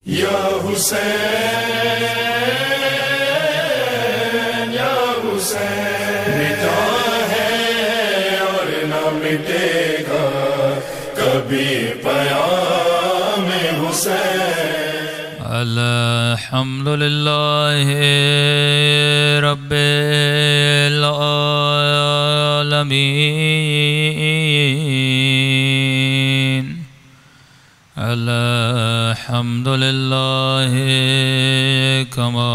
یا حسین یا حسین، مٹا ہے اور نہ مٹے گا کبھی پیام حسین۔ الحمدللہ رب العالمین، الحمدللہ کما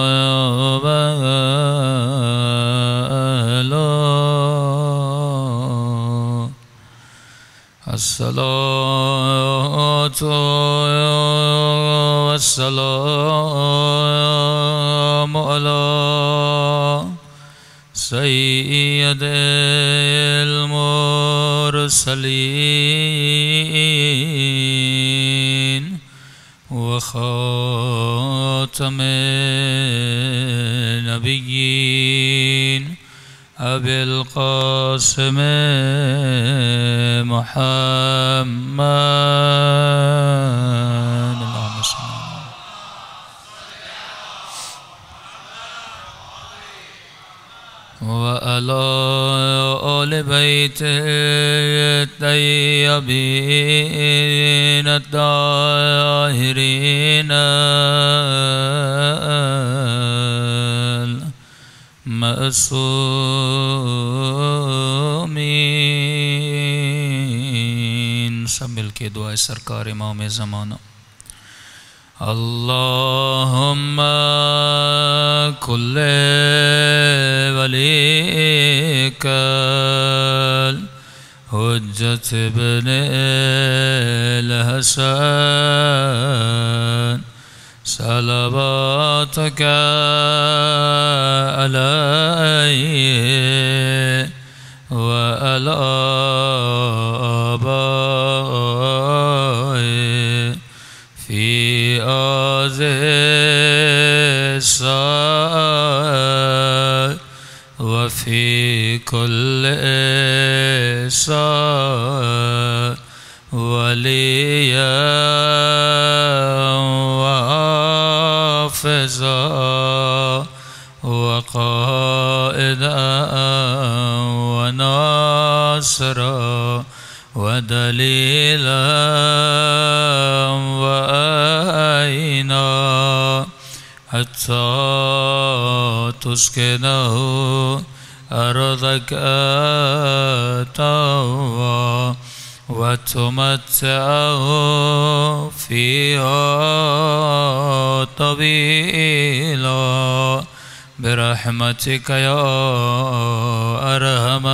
الصلاة والسلام على سيد المرسلين وخاتم النبيين أبي القاسم محمد، اللهم صل وعلى آل بيته الطيبين الطاهرين معصومین۔ سب مل کے دعائے سرکار امام زمانہ۔ اللہم کل ولیک حجت ابن الحسن صلواتک علیہ وعلی آبائہ فی هذه الساعة وفي كل ساعة وليا وحافظا وقائدا وناصرا ودليلا وأعينا حتى تسكنه أرضك طوعا وتمتعه فيها طويلا برحمتك يا أرحم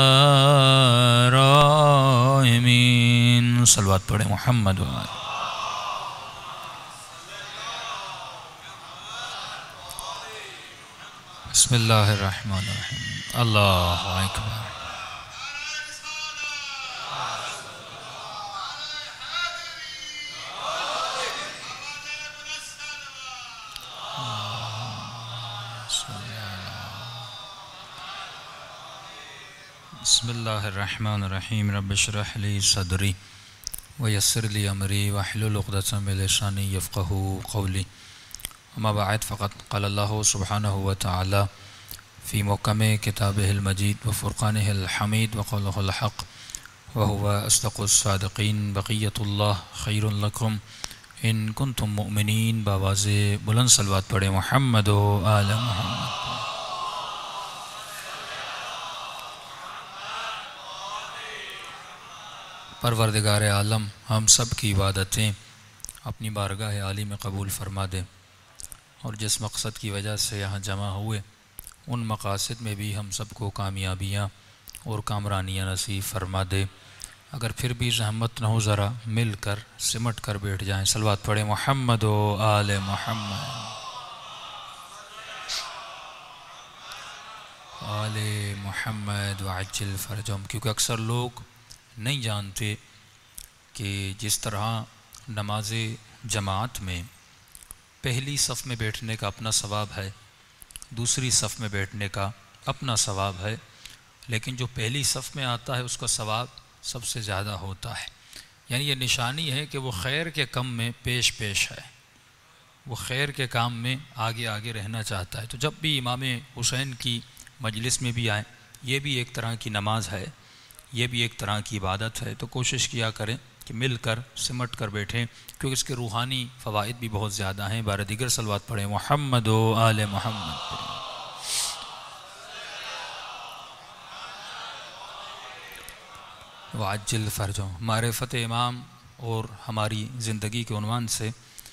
الراحمين۔ صلوات پڑھیں محمد وآلہ۔ بسم اللہ الرحمن الرحیم۔ اللہ اکبر۔ بسم اللہ الرحمن الرحیم۔ رب اشرح لی صدری ویسر لی امری واحلل عقدۃ من لسانی یفقہوا قولی۔ اما بعد فقد قال اللہ سبحانہ وتعالی فی محکم کتابہ المجید وفرقانہ الحمید وقولہ الحق وہو اصدق الصادقین۔ بقیۃ اللہ خیر لکم ان کنتم مؤمنین۔ باواز بلند صلوات پڑھیں محمد و آل محمد۔ پروردگار عالم ہم سب کی عبادتیں اپنی بارگاہ عالی میں قبول فرما دے، اور جس مقصد کی وجہ سے یہاں جمع ہوئے ان مقاصد میں بھی ہم سب کو کامیابیاں اور کامرانیاں نصیب فرما دے۔ اگر پھر بھی زحمت نہ ہو ذرا مل کر سمٹ کر بیٹھ جائیں۔ صلوات پڑھیں محمد و آل محمد۔ آل محمد وعجل فرجہم۔ کیونکہ اکثر لوگ نہیں جانتے کہ جس طرح نماز جماعت میں پہلی صف میں بیٹھنے کا اپنا ثواب ہے، دوسری صف میں بیٹھنے کا اپنا ثواب ہے، لیکن جو پہلی صف میں آتا ہے اس کا ثواب سب سے زیادہ ہوتا ہے۔ یعنی یہ نشانی ہے کہ وہ خیر کے کم میں پیش پیش ہے۔ وہ خیر کے کام میں آگے آگے رہنا چاہتا ہے۔ تو جب بھی امام حسین کی مجلس میں بھی آئیں، یہ بھی ایک طرح کی نماز ہے، یہ بھی ایک طرح کی عبادت ہے، تو کوشش کیا کریں کہ مل کر سمٹ کر بیٹھیں، کیونکہ اس کے روحانی فوائد بھی بہت زیادہ ہیں۔ بارہ دیگر صلوات پڑھیں، محمد و آل محمد۔ وعجل فرجوں۔ معرفت امام اور ہماری زندگی کے عنوان سے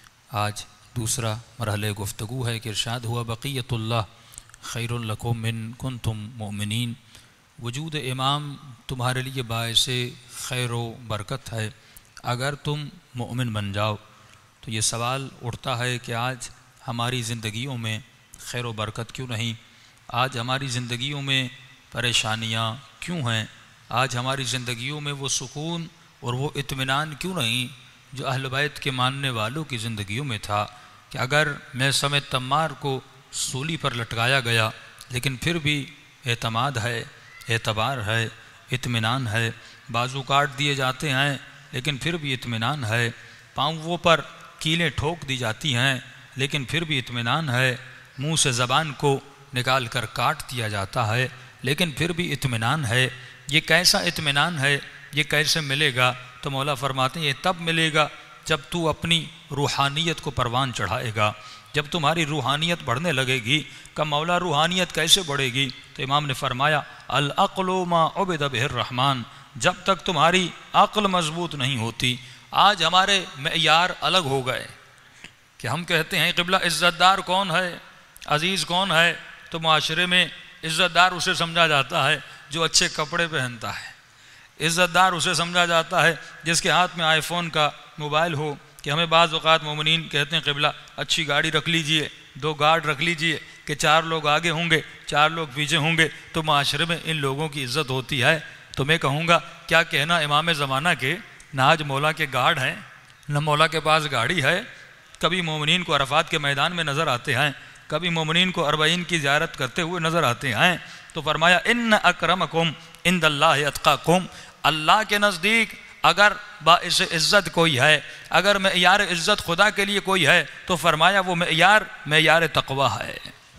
آج دوسرا مرحلہ گفتگو ہے کہ ارشاد ہوا بقیت اللہ خیر لکم من کنتم مؤمنین۔ وجود امام تمہارے لیے باعث خیر و برکت ہے اگر تم مؤمن بن جاؤ۔ تو یہ سوال اٹھتا ہے کہ آج ہماری زندگیوں میں خیر و برکت کیوں نہیں؟ آج ہماری زندگیوں میں پریشانیاں کیوں ہیں؟ آج ہماری زندگیوں میں وہ سکون اور وہ اطمینان کیوں نہیں جو اہل بیت کے ماننے والوں کی زندگیوں میں تھا، کہ اگر میثم تمار کو سولی پر لٹکایا گیا لیکن پھر بھی اعتماد ہے، اعتبار ہے، اطمینان ہے، بازو کاٹ دیے جاتے ہیں لیکن پھر بھی اطمینان ہے، پاؤں پر کیلیں ٹھوک دی جاتی ہیں لیکن پھر بھی اطمینان ہے، منہ سے زبان کو نکال کر کاٹ دیا جاتا ہے لیکن پھر بھی اطمینان ہے۔ یہ کیسا اطمینان ہے؟ یہ کیسے ملے گا؟ تو مولا فرماتے ہیں یہ تب ملے گا جب تو اپنی روحانیت کو پروان چڑھائے گا، جب تمہاری روحانیت بڑھنے لگے گی۔ کہ مولا روحانیت کیسے بڑھے گی؟ تو امام نے فرمایا العقل ما عبد بہ الرحمن، جب تک تمہاری عقل مضبوط نہیں ہوتی۔ آج ہمارے معیار الگ ہو گئے کہ ہم کہتے ہیں قبلہ عزت دار کون ہے، عزیز کون ہے؟ تو معاشرے میں عزت دار اسے سمجھا جاتا ہے جو اچھے کپڑے پہنتا ہے، عزت دار اسے سمجھا جاتا ہے جس کے ہاتھ میں آئی فون کا موبائل ہو۔ کہ ہمیں بعض اوقات مومنین کہتے ہیں قبلہ اچھی گاڑی رکھ لیجئے، 2 گارڈ رکھ لیجئے کہ 4 لوگ آگے ہوں گے 4 لوگ پیچھے ہوں گے تو معاشرے میں ان لوگوں کی عزت ہوتی ہے۔ تو میں کہوں گا کیا کہنا امام زمانہ کے، نہ آج مولا کے گارڈ ہیں نہ مولا کے پاس گاڑی ہے۔ کبھی مومنین کو عرفات کے میدان میں نظر آتے ہیں، کبھی مومنین کو اربعین کی زیارت کرتے ہوئے نظر آتے ہیں۔ تو فرمایا ان اکرمکم عند اللہ اتقاکم، اللہ کے نزدیک اگر باعث عزت کوئی ہے، اگر معیار عزت خدا کے لیے کوئی ہے تو فرمایا وہ معیار تقوی ہے۔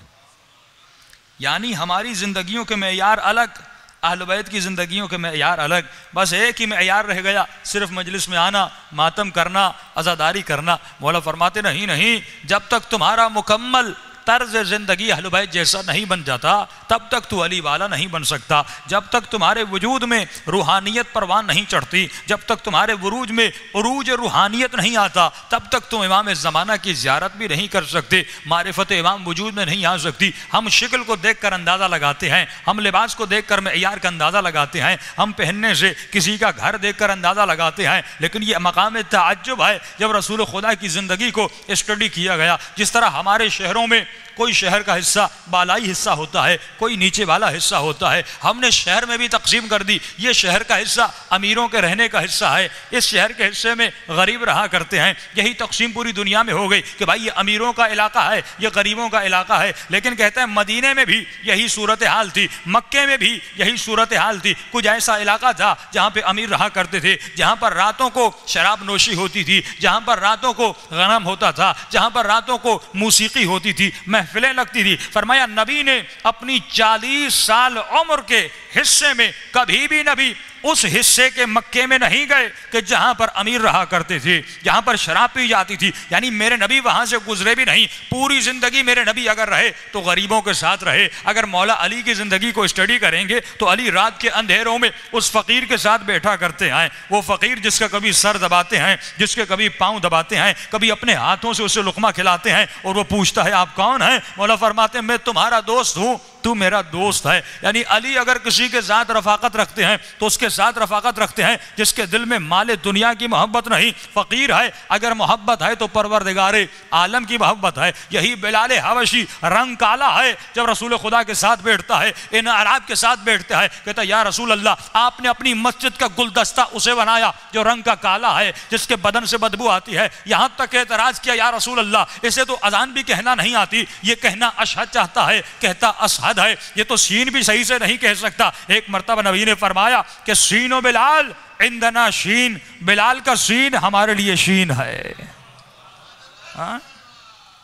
یعنی ہماری زندگیوں کے معیار الگ، اہل بیت کی زندگیوں کے معیار الگ، بس ایک ہی معیار رہ گیا، صرف مجلس میں آنا، ماتم کرنا، عزاداری کرنا۔ مولا فرماتے نہیں، جب تک تمہارا مکمل طرز زندگی اہل بیت جیسا نہیں بن جاتا تب تک تو علی والا نہیں بن سکتا، جب تک تمہارے وجود میں روحانیت پروان نہیں چڑھتی، جب تک تمہارے وروج میں عروج روحانیت نہیں آتا تب تک تم امام زمانہ کی زیارت بھی نہیں کر سکتے، معرفت امام وجود میں نہیں آ سکتی۔ ہم شکل کو دیکھ کر اندازہ لگاتے ہیں، ہم لباس کو دیکھ کر معیار کا اندازہ لگاتے ہیں، ہم پہننے سے کسی کا گھر دیکھ کر اندازہ لگاتے ہیں، لیکن یہ مقام تعجب ہے جب رسول خدا کی زندگی کو اسٹڈی کیا گیا۔ جس طرح ہمارے شہروں میں کوئی شہر کا حصہ بالائی حصہ ہوتا ہے، کوئی نیچے والا حصہ ہوتا ہے، ہم نے شہر میں بھی تقسیم کر دی، یہ شہر کا حصہ امیروں کے رہنے کا حصہ ہے، اس شہر کے حصے میں غریب رہا کرتے ہیں۔ یہی تقسیم پوری دنیا میں ہو گئی کہ بھائی یہ امیروں کا علاقہ ہے، یہ غریبوں کا علاقہ ہے، لیکن کہتے ہیں مدینے میں بھی یہی صورتحال تھی، مکے میں بھی یہی صورتحال تھی۔ کچھ ایسا علاقہ تھا جہاں پہ امیر رہا کرتے تھے، جہاں پر راتوں کو شراب نوشی ہوتی تھی، جہاں پر راتوں کو غنم ہوتا تھا، جہاں پر راتوں کو موسیقی ہوتی تھی، محفلیں لگتی تھی۔ فرمایا نبی نے اپنی 40 سال عمر کے حصے میں کبھی بھی نبی اس حصے کے مکے میں نہیں گئے کہ جہاں پر امیر رہا کرتے تھے، جہاں پر شراب پی جاتی تھی، یعنی میرے نبی وہاں سے گزرے بھی نہیں۔ پوری زندگی میرے نبی اگر رہے تو غریبوں کے ساتھ رہے۔ اگر مولا علی کی زندگی کو اسٹڈی کریں گے تو علی رات کے اندھیروں میں اس فقیر کے ساتھ بیٹھا کرتے ہیں، وہ فقیر جس کا کبھی سر دباتے ہیں، جس کے کبھی پاؤں دباتے ہیں، کبھی اپنے ہاتھوں سے اسے لقمہ کھلاتے ہیں، اور وہ پوچھتا ہے آپ کون ہیں؟ مولا فرماتے ہیں میں تمہارا دوست ہوں، تو میرا دوست ہے۔ یعنی علی اگر کسی کے ساتھ رفاقت رکھتے ہیں تو اس کے ساتھ رفاقت رکھتے ہیں جس کے دل میں مال دنیا کی محبت نہیں۔ فقیر ہے اگر محبت ہے تو پروردگار عالم کی محبت ہے۔ یہی بلال حبشی رنگ کالا ہے، جب رسول خدا کے ساتھ بیٹھتا ہے، ان عرب کے ساتھ بیٹھتا ہے، کہتا ہے یا رسول اللہ آپ نے اپنی مسجد کا گلدستہ اسے بنایا جو رنگ کا کالا ہے، جس کے بدن سے بدبو آتی ہے۔ یہاں تک اعتراض کیا یا رسول اللہ اسے تو اذان بھی کہنا نہیں آتی، یہ کہنا اشہد چاہتا ہے، کہتا اشہد ہے، یہ تو سین بھی صحیح سے نہیں کہہ سکتا۔ ایک مرتبہ نبی نے فرمایا کہ سین و بلال عندنا شین، بلال کا سین ہمارے لیے شین ہے۔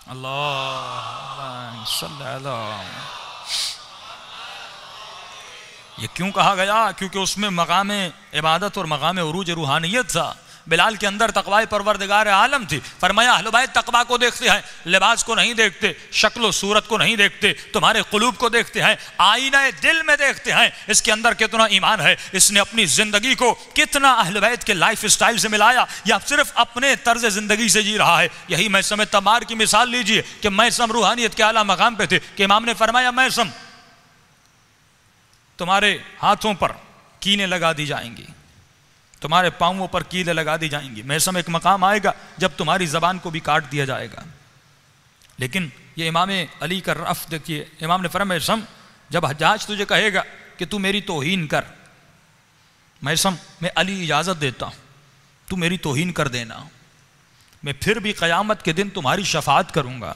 اللہ صلی اللہ. یہ کیوں کہا گیا؟ کیونکہ اس میں مقام عبادت اور مقام عروج روحانیت تھا. بلال کے اندر تقوی پروردگار عالم تھی. فرمایا اہل بیت تقوی کو دیکھتے ہیں، لباس کو نہیں دیکھتے، شکل و صورت کو نہیں دیکھتے، تمہارے قلوب کو دیکھتے ہیں، آئینہ دل میں دیکھتے ہیں اس کے اندر کتنا ایمان ہے، اس نے اپنی زندگی کو کتنا اہل بیت کے لائف سٹائل سے ملایا یا صرف اپنے طرز زندگی سے جی رہا ہے. یہی میثم تمار کی مثال لیجئے کہ میثم روحانیت کے اعلیٰ مقام پہ تھے کہ امام نے فرمایا میثم تمہارے ہاتھوں پر کیلیں لگا دی جائیں گی، تمہارے پاؤں پر کیلیں لگا دی جائیں گی. میثم ایک مقام آئے گا جب تمہاری زبان کو بھی کاٹ دیا جائے گا. لیکن یہ امام علی کا رفع دیکھیے. امام نے فرمایا میثم جب حجاج تجھے کہے گا کہ تو میری توہین کر، میثم میں علی اجازت دیتا ہوں تو میری توہین کر دینا، میں پھر بھی قیامت کے دن تمہاری شفاعت کروں گا.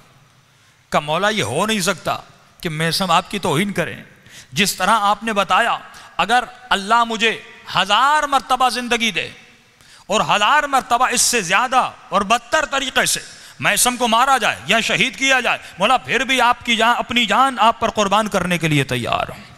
کا مولا یہ ہو نہیں سکتا کہ میثم آپ کی توہین کریں. جس طرح آپ نے بتایا اگر اللہ مجھے 1000 مرتبہ زندگی دے اور 1000 مرتبہ اس سے زیادہ اور بدتر طریقے سے میثم کو مارا جائے یا شہید کیا جائے، مولا پھر بھی آپ کی جان، اپنی جان آپ پر قربان کرنے کے لیے تیار ہوں.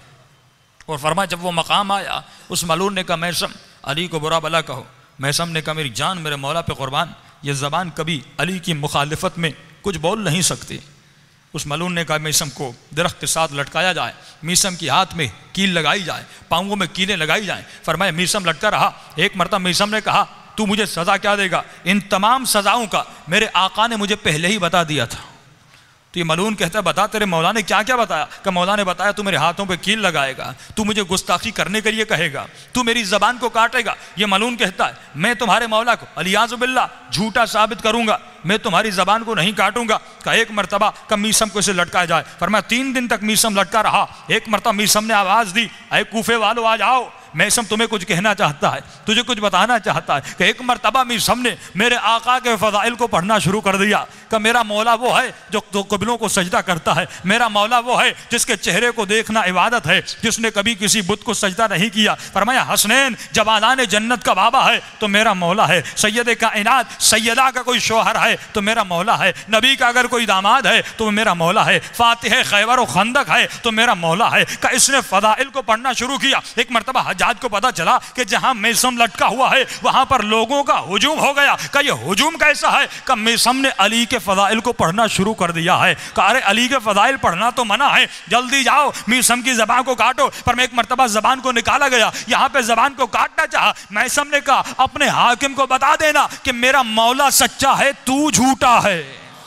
اور فرمایا جب وہ مقام آیا اس ملعون نے کہا میثم علی کو برا بلا کہو. میثم نے کہا میری جان میرے مولا پہ قربان، یہ زبان کبھی علی کی مخالفت میں کچھ بول نہیں سکتی. اس ملعون نے کہا میثم کو درخت کے ساتھ لٹکایا جائے، میثم کی ہاتھ میں کیل لگائی جائے، پاؤں میں کیلیں لگائی جائیں. فرمایا میثم لٹکا رہا. ایک مرتبہ میثم نے کہا تو مجھے سزا کیا دے گا؟ ان تمام سزاؤں کا میرے آقا نے مجھے پہلے ہی بتا دیا تھا. تو یہ ملعون کہتا ہے بتا تیرے مولا نے کیا کیا بتایا؟ کہ مولا نے بتایا تو میرے ہاتھوں پہ کیل لگائے گا، تو مجھے گستاخی کرنے کے لیے کہے گا، تو میری زبان کو کاٹے گا. یہ ملعون کہتا ہے میں تمہارے مولا کو علیاذ باللہ جھوٹا ثابت کروں گا، میں تمہاری زبان کو نہیں کاٹوں گا. کہ ایک مرتبہ میثم کو اسے لٹکایا جائے. فرمایا 3 دن تک میثم لٹکا رہا. ایک مرتبہ میثم نے آواز دی اے کوفے والو آ جاؤ، میثم تمہیں کچھ کہنا چاہتا ہے، تجھے کچھ بتانا چاہتا ہے. کہ ایک مرتبہ میثم نے میرے آقا کے فضائل کو پڑھنا شروع کر دیا کہ میرا مولا وہ ہے جو قبلوں کو سجدہ کرتا ہے، میرا مولا وہ ہے جس کے چہرے کو دیکھنا عبادت ہے، جس نے کبھی کسی بت کو سجدہ نہیں کیا. فرمایا حسنین جوانان جنت کا بابا ہے تو میرا مولا ہے، سید کائنات سیدہ کا کوئی شوہر ہے تو میرا مولا ہے، نبی کا اگر کوئی داماد ہے تو میرا مولا ہے، فاتح خیبر و خندق ہے تو میرا مولا ہے. کہ اس نے فضائل کو پڑھنا شروع کیا. ایک مرتبہ حجاج کو پتا چلا کہ جہاں میثم لٹکا ہوا ہے وہاں پر لوگوں کا ہجوم ہو گیا. کہ یہ ہجوم کیسا ہے؟ کہ میثم نے علی کے فضائل کو پڑھنا شروع کر دیا ہے. کہ ارے علی کے فضائل پڑھنا تو منع ہے، جلدی جاؤ میثم کی زبان کو کاٹو. پر میں ایک مرتبہ زبان کو نکالا گیا، یہاں پہ زبان کو کاٹنا چاہا. میثم نے کہا اپنے حاکم کو بتا دینا کہ میرا مولا سچا ہے تو جھوٹا ہے.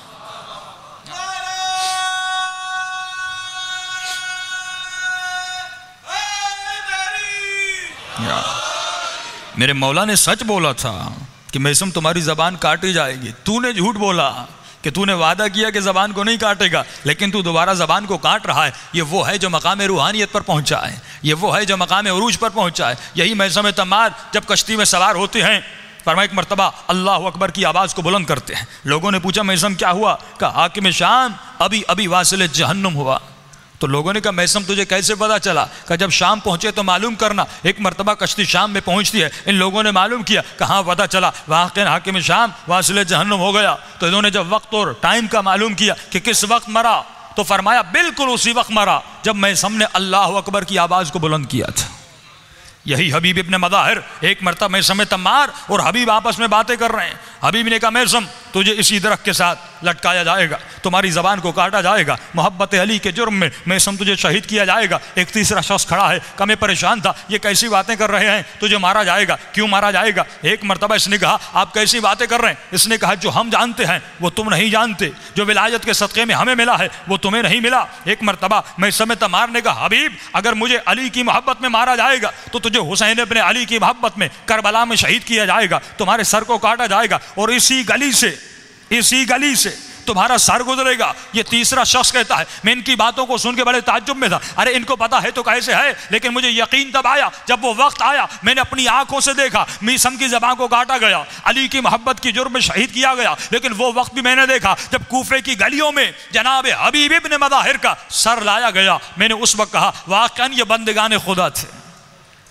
میرے مولا نے سچ بولا تھا کہ میثم تمہاری زبان کاٹی جائے گی، تو نے جھوٹ بولا کہ تو نے وعدہ کیا کہ زبان کو نہیں کاٹے گا لیکن تو دوبارہ زبان کو کاٹ رہا ہے. یہ وہ ہے جو مقام روحانیت پر پہنچا ہے، یہ وہ ہے جو مقام عروج پر پہنچا ہے. یہی میثم تمار جب کشتی میں سوار ہوتے ہیں، فرمایا ایک مرتبہ اللہ اکبر کی آواز کو بلند کرتے ہیں. لوگوں نے پوچھا میثم کیا ہوا؟ کہ حاکم شام ابھی واصل جہنم ہوا. تو لوگوں نے کہا میثم تجھے کیسے پتا چلا؟ کہ جب شام پہنچے تو معلوم کرنا. ایک مرتبہ کشتی شام میں پہنچتی ہے، ان لوگوں نے معلوم کیا کہاں پتا چلا واقعی حاکم شام واصل جہنم ہو گیا. تو انہوں نے جب وقت اور ٹائم کا معلوم کیا کہ کس وقت مرا تو فرمایا بالکل اسی وقت مرا جب میثم نے اللہ اکبر کی آواز کو بلند کیا تھا. یہی حبیب ابن مظاہر ایک مرتبہ میثم تمار اور حبیب آپس میں باتیں کر رہے ہیں. حبیب نے کہا میثم تجھے اسی درخت کے ساتھ لٹکایا جائے گا، تمہاری زبان کو کاٹا جائے گا، محبت علی کے جرم میں میثم تجھے شہید کیا جائے گا. ایک تیسرا شخص کھڑا ہے کہ میں پریشان تھا، یہ کیسی باتیں کر رہے ہیں، تجھے مارا جائے گا. کیوں مارا جائے گا؟ ایک مرتبہ اس نے کہا آپ کیسی باتیں کر رہے ہیں؟ اس نے کہا جو ہم جانتے ہیں وہ تم نہیں جانتے، جو ولایت کے صدقے میں ہمیں ملا ہے وہ تمہیں نہیں ملا. ایک مرتبہ میثم تمار نے کہا حبیب اگر مجھے علی کی محبت میں مارا جائے گا تو تجھے حسین ابن علی کی محبت میں کربلا میں شہید کیا جائے گا، تمہارے سر کو کاٹا جائے گا اور اسی گلی سے تمہارا سر گزرے گا. یہ تیسرا شخص کہتا ہے میں ان کی باتوں کو سن کے بڑے تعجب میں تھا، ارے ان کو پتا ہے تو کیسے ہے، لیکن مجھے یقین تب آیا جب وہ وقت آیا میں نے اپنی آنکھوں سے دیکھا میثم کی زبان کو کاٹا گیا، علی کی محبت کی جرم میں شہید کیا گیا. لیکن وہ وقت بھی میں نے دیکھا جب کوفے کی گلیوں میں جناب حبیب ابن مظاہر کا سر لایا گیا. میں نے اس وقت کہا واقعاً یہ بندگان خدا تھے،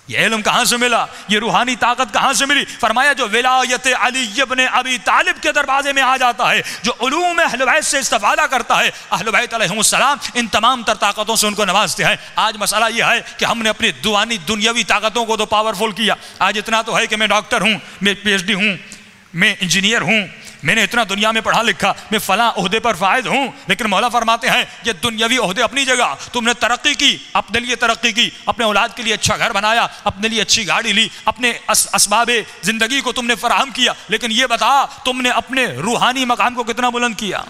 یہ علم کہاں سے ملا؟ یہ روحانی طاقت کہاں سے ملی؟ فرمایا جو ولایت علی ابن ابی طالب کے دروازے میں آ جاتا ہے، جو علوم اہل بیت سے استفادہ کرتا ہے، اہل بیت علیہم السلام ان تمام تر طاقتوں سے ان کو نوازتے ہیں۔ آج مسئلہ یہ ہے کہ ہم نے اپنی دنیاوی طاقتوں کو تو پاورفل کیا۔ آج اتنا تو ہے کہ میں ڈاکٹر ہوں، میں پی ایچ ڈی ہوں، میں انجینئر ہوں، میں نے اتنا دنیا میں پڑھا لکھا، میں فلاں عہدے پر فائز ہوں، لیکن مولا فرماتے ہیں یہ دنیاوی عہدے اپنی جگہ، تم نے ترقی کی، اپنے لیے ترقی کی، اپنے اولاد کے لیے اچھا گھر بنایا، اپنے لیے اچھی گاڑی لی، اپنے اسباب زندگی کو تم نے فراہم کیا، لیکن یہ بتا تم نے اپنے روحانی مقام کو کتنا بلند کیا؟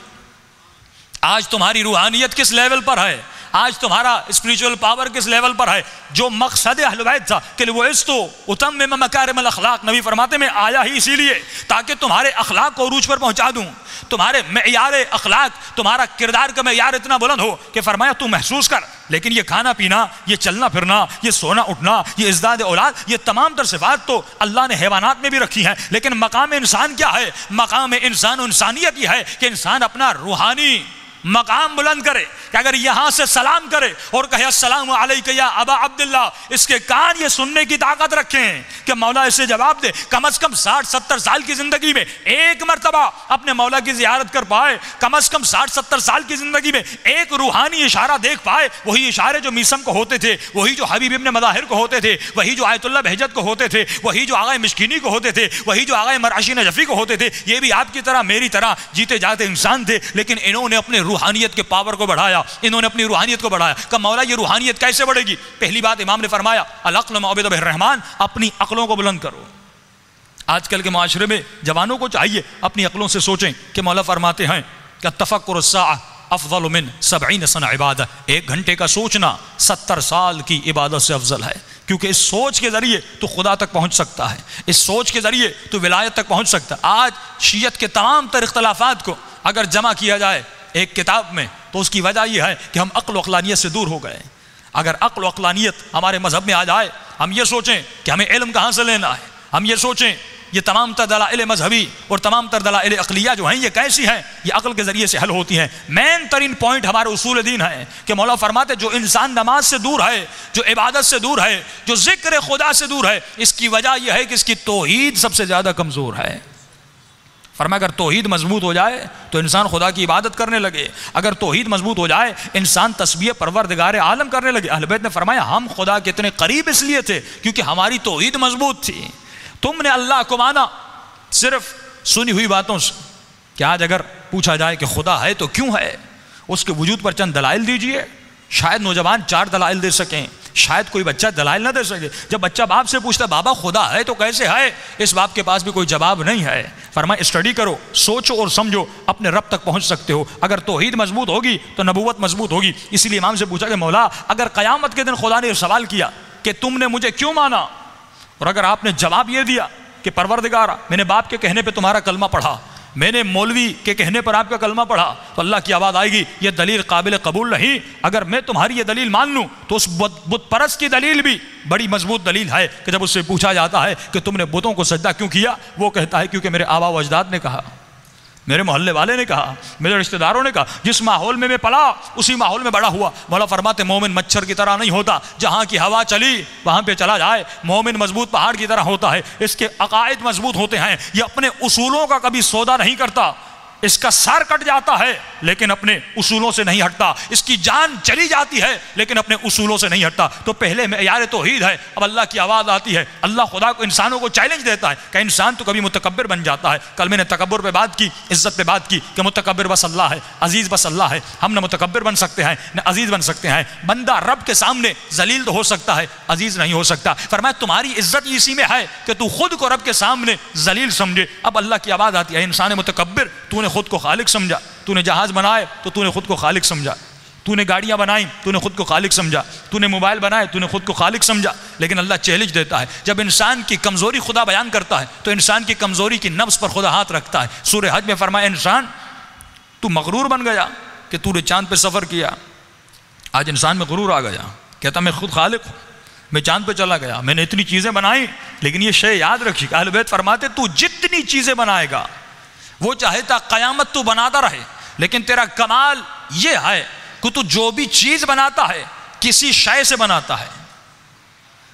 آج تمہاری روحانیت کس لیول پر ہے؟ آج تمہارا اسپریچول پاور کس لیول پر ہے؟ جو مقصد اہل بیت تھا کہ وہ اتمم مکارم الاخلاق، نبی فرماتے میں آیا ہی اسی لیے تاکہ تمہارے اخلاق کو عروج پر پہنچا دوں، تمہارے معیار اخلاق، تمہارا کردار کا معیار اتنا بلند ہو کہ فرمایا تو محسوس کر، لیکن یہ کھانا پینا، یہ چلنا پھرنا، یہ سونا اٹھنا، یہ ازداد اولاد، یہ تمام تر صفات تو اللہ نے حیوانات میں بھی رکھی ہیں، لیکن مقام انسان کیا ہے؟ مقام انسان و انسانیت یہ ہے کہ انسان اپنا روحانی مقام بلند کرے، کہ اگر یہاں سے سلام کرے اور کہے السلام علیک یا ابا عبداللہ، اس کے کان یہ سننے کی طاقت رکھیں کہ مولا اسے جواب دے۔ کم از کم 60-70 سال کی زندگی میں ایک مرتبہ اپنے مولا کی زیارت کر پائے، کم از کم 60-70 سال کی زندگی میں ایک روحانی اشارہ دیکھ پائے، وہی اشارے جو میسم کو ہوتے تھے، وہی جو حبیب ابن مظاہر کو ہوتے تھے، وہی جو آیت اللہ بہجت کو ہوتے تھے، وہی جو آغا مشکینی کو ہوتے تھے، وہی جو آغا مرعشی نجفی کو ہوتے تھے۔ یہ بھی آپ کی طرح میری طرح جیتے جاتے انسان تھے، لیکن انہوں نے اپنے روحانیت کے پاور کو بڑھایا، انہوں نے اپنی روحانیت کو بڑھایا۔ کہ مولا یہ روحانیت کیسے بڑھے گی؟ پہلی بات امام نے فرمایا العقل معبد الرحمن، اپنی عقلوں کو بلند کرو۔ آج کل کے معاشرے میں جوانوں کو چاہیے اپنی عقلوں سے سوچیں کہ مولا فرماتے ہیں کہ تفکر الساعہ افضل من 70 سنہ عبادہ، 1 گھنٹے کا سوچنا 70 سال کی عبادت سے افضل ہے، کیونکہ اس سوچ کے ذریعے تو خدا تک پہنچ سکتا ہے، اس سوچ کے ذریعے تو ولایت تک پہنچ سکتا ہے۔ آج شیعت کے تمام تر اختلافات کو اگر جمع کیا جائے ایک کتاب میں تو اس کی وجہ یہ ہے کہ ہم عقل و عقلانیت سے دور ہو گئے۔ اگر عقل و عقلانیت ہمارے مذہب میں آ جائے، ہم یہ سوچیں کہ ہمیں علم کہاں سے لینا ہے، ہم یہ سوچیں یہ تمام تر دلائل مذہبی اور تمام تر دلائل عقلیہ جو ہیں یہ کیسی ہیں، یہ عقل کے ذریعے سے حل ہوتی ہیں۔ مین ترین پوائنٹ ہمارے اصول دین ہے کہ مولا فرماتے جو انسان نماز سے دور ہے، جو عبادت سے دور ہے، جو ذکر خدا سے دور ہے، اس کی وجہ یہ ہے کہ اس کی توحید سب سے زیادہ کمزور ہے۔ فرمایا اگر توحید مضبوط ہو جائے تو انسان خدا کی عبادت کرنے لگے، اگر توحید مضبوط ہو جائے انسان تسبیح پروردگار عالم کرنے لگے۔ اہل بیت نے فرمایا ہم خدا کے اتنے قریب اس لیے تھے کیونکہ ہماری توحید مضبوط تھی۔ تم نے اللہ کو مانا صرف سنی ہوئی باتوں سے، کہ آج اگر پوچھا جائے کہ خدا ہے تو کیوں ہے، اس کے وجود پر چند دلائل دیجئے، شاید نوجوان 4 دلائل دے سکیں، شاید کوئی بچہ دلائل نہ دے سکے۔ جب بچہ باپ سے پوچھتا ہے بابا خدا ہے تو کیسے ہے، اس باپ کے پاس بھی کوئی جواب نہیں ہے۔ فرمایا اسٹڈی کرو، سوچو اور سمجھو، اپنے رب تک پہنچ سکتے ہو۔ اگر توحید مضبوط ہوگی تو نبوت مضبوط ہوگی۔ اسی لیے امام سے پوچھا کہ مولا اگر قیامت کے دن خدا نے سوال کیا کہ تم نے مجھے کیوں مانا، اور اگر آپ نے جواب یہ دیا کہ پروردگارا میں نے باپ کے کہنے پہ تمہارا کلمہ پڑھا، میں نے مولوی کے کہنے پر آپ کا کلمہ پڑھا، تو اللہ کی آواز آئے گی یہ دلیل قابل قبول نہیں، اگر میں تمہاری یہ دلیل مان لوں تو اس بت پرست کی دلیل بھی بڑی مضبوط دلیل ہے کہ جب اس سے پوچھا جاتا ہے کہ تم نے بتوں کو سجدہ کیوں کیا، وہ کہتا ہے کیونکہ میرے آبا و اجداد نے کہا، میرے محلے والے نے کہا، میرے رشتہ داروں نے کہا، جس ماحول میں پلا اسی ماحول میں بڑا ہوا۔ مولا فرماتے مومن مچھر کی طرح نہیں ہوتا، جہاں کی ہوا چلی وہاں پہ چلا جائے، مومن مضبوط پہاڑ کی طرح ہوتا ہے، اس کے عقائد مضبوط ہوتے ہیں، یہ اپنے اصولوں کا کبھی سودا نہیں کرتا، اس کا سر کٹ جاتا ہے لیکن اپنے اصولوں سے نہیں ہٹتا، اس کی جان چلی جاتی ہے لیکن اپنے اصولوں سے نہیں ہٹتا۔ تو پہلے معیار توحید ہے، اب اللہ کی آواز آتی ہے، اللہ خدا کو انسانوں کو چیلنج دیتا ہے کہ انسان تو کبھی متکبر بن جاتا ہے۔ کل میں نے تکبر پہ بات کی، عزت پہ بات کی کہ متکبر بس اللہ ہے، عزیز بس اللہ ہے، ہم نہ متکبر بن سکتے ہیں نہ عزیز بن سکتے ہیں۔ بندہ رب کے سامنے ذلیل تو ہو سکتا ہے، عزیز نہیں ہو سکتا۔ فرمایا تمہاری عزت اسی میں ہے کہ تو خود کو رب کے سامنے ذلیل سمجھے۔ اب اللہ کی آواز آتی ہے انسان متکبر، تو نے خود کو خالق سمجھا، تو نے جہاز بنائے تو تو نے خود کو خالق سمجھا، تو نے گاڑیاں بنائیں تو نے خود کو خالق سمجھا، تو نے موبائل بنائے تو نے خود کو خالق سمجھا۔ لیکن اللہ چیلنج دیتا ہے، جب انسان کی کمزوری خدا بیان کرتا ہے تو انسان کی کمزوری کی نفس پر خدا ہاتھ رکھتا ہے۔ سورہ حج میں فرمایا انسان تو مغرور بن گیا کہ تو نے چاند پہ سفر کیا۔ آج انسان میں غرور آ گیا، کہتا میں خود خالق ہوں، میں چاند پہ چلا گیا، میں نے اتنی چیزیں بنائیں، لیکن یہ شے یاد رکھی کہ اہل بیت فرماتے تو جتنی چیزیں بنائے گا وہ چاہتا قیامت تو بناتا رہے، لیکن تیرا کمال یہ ہے کہ تو جو بھی چیز بناتا ہے کسی شے سے بناتا ہے۔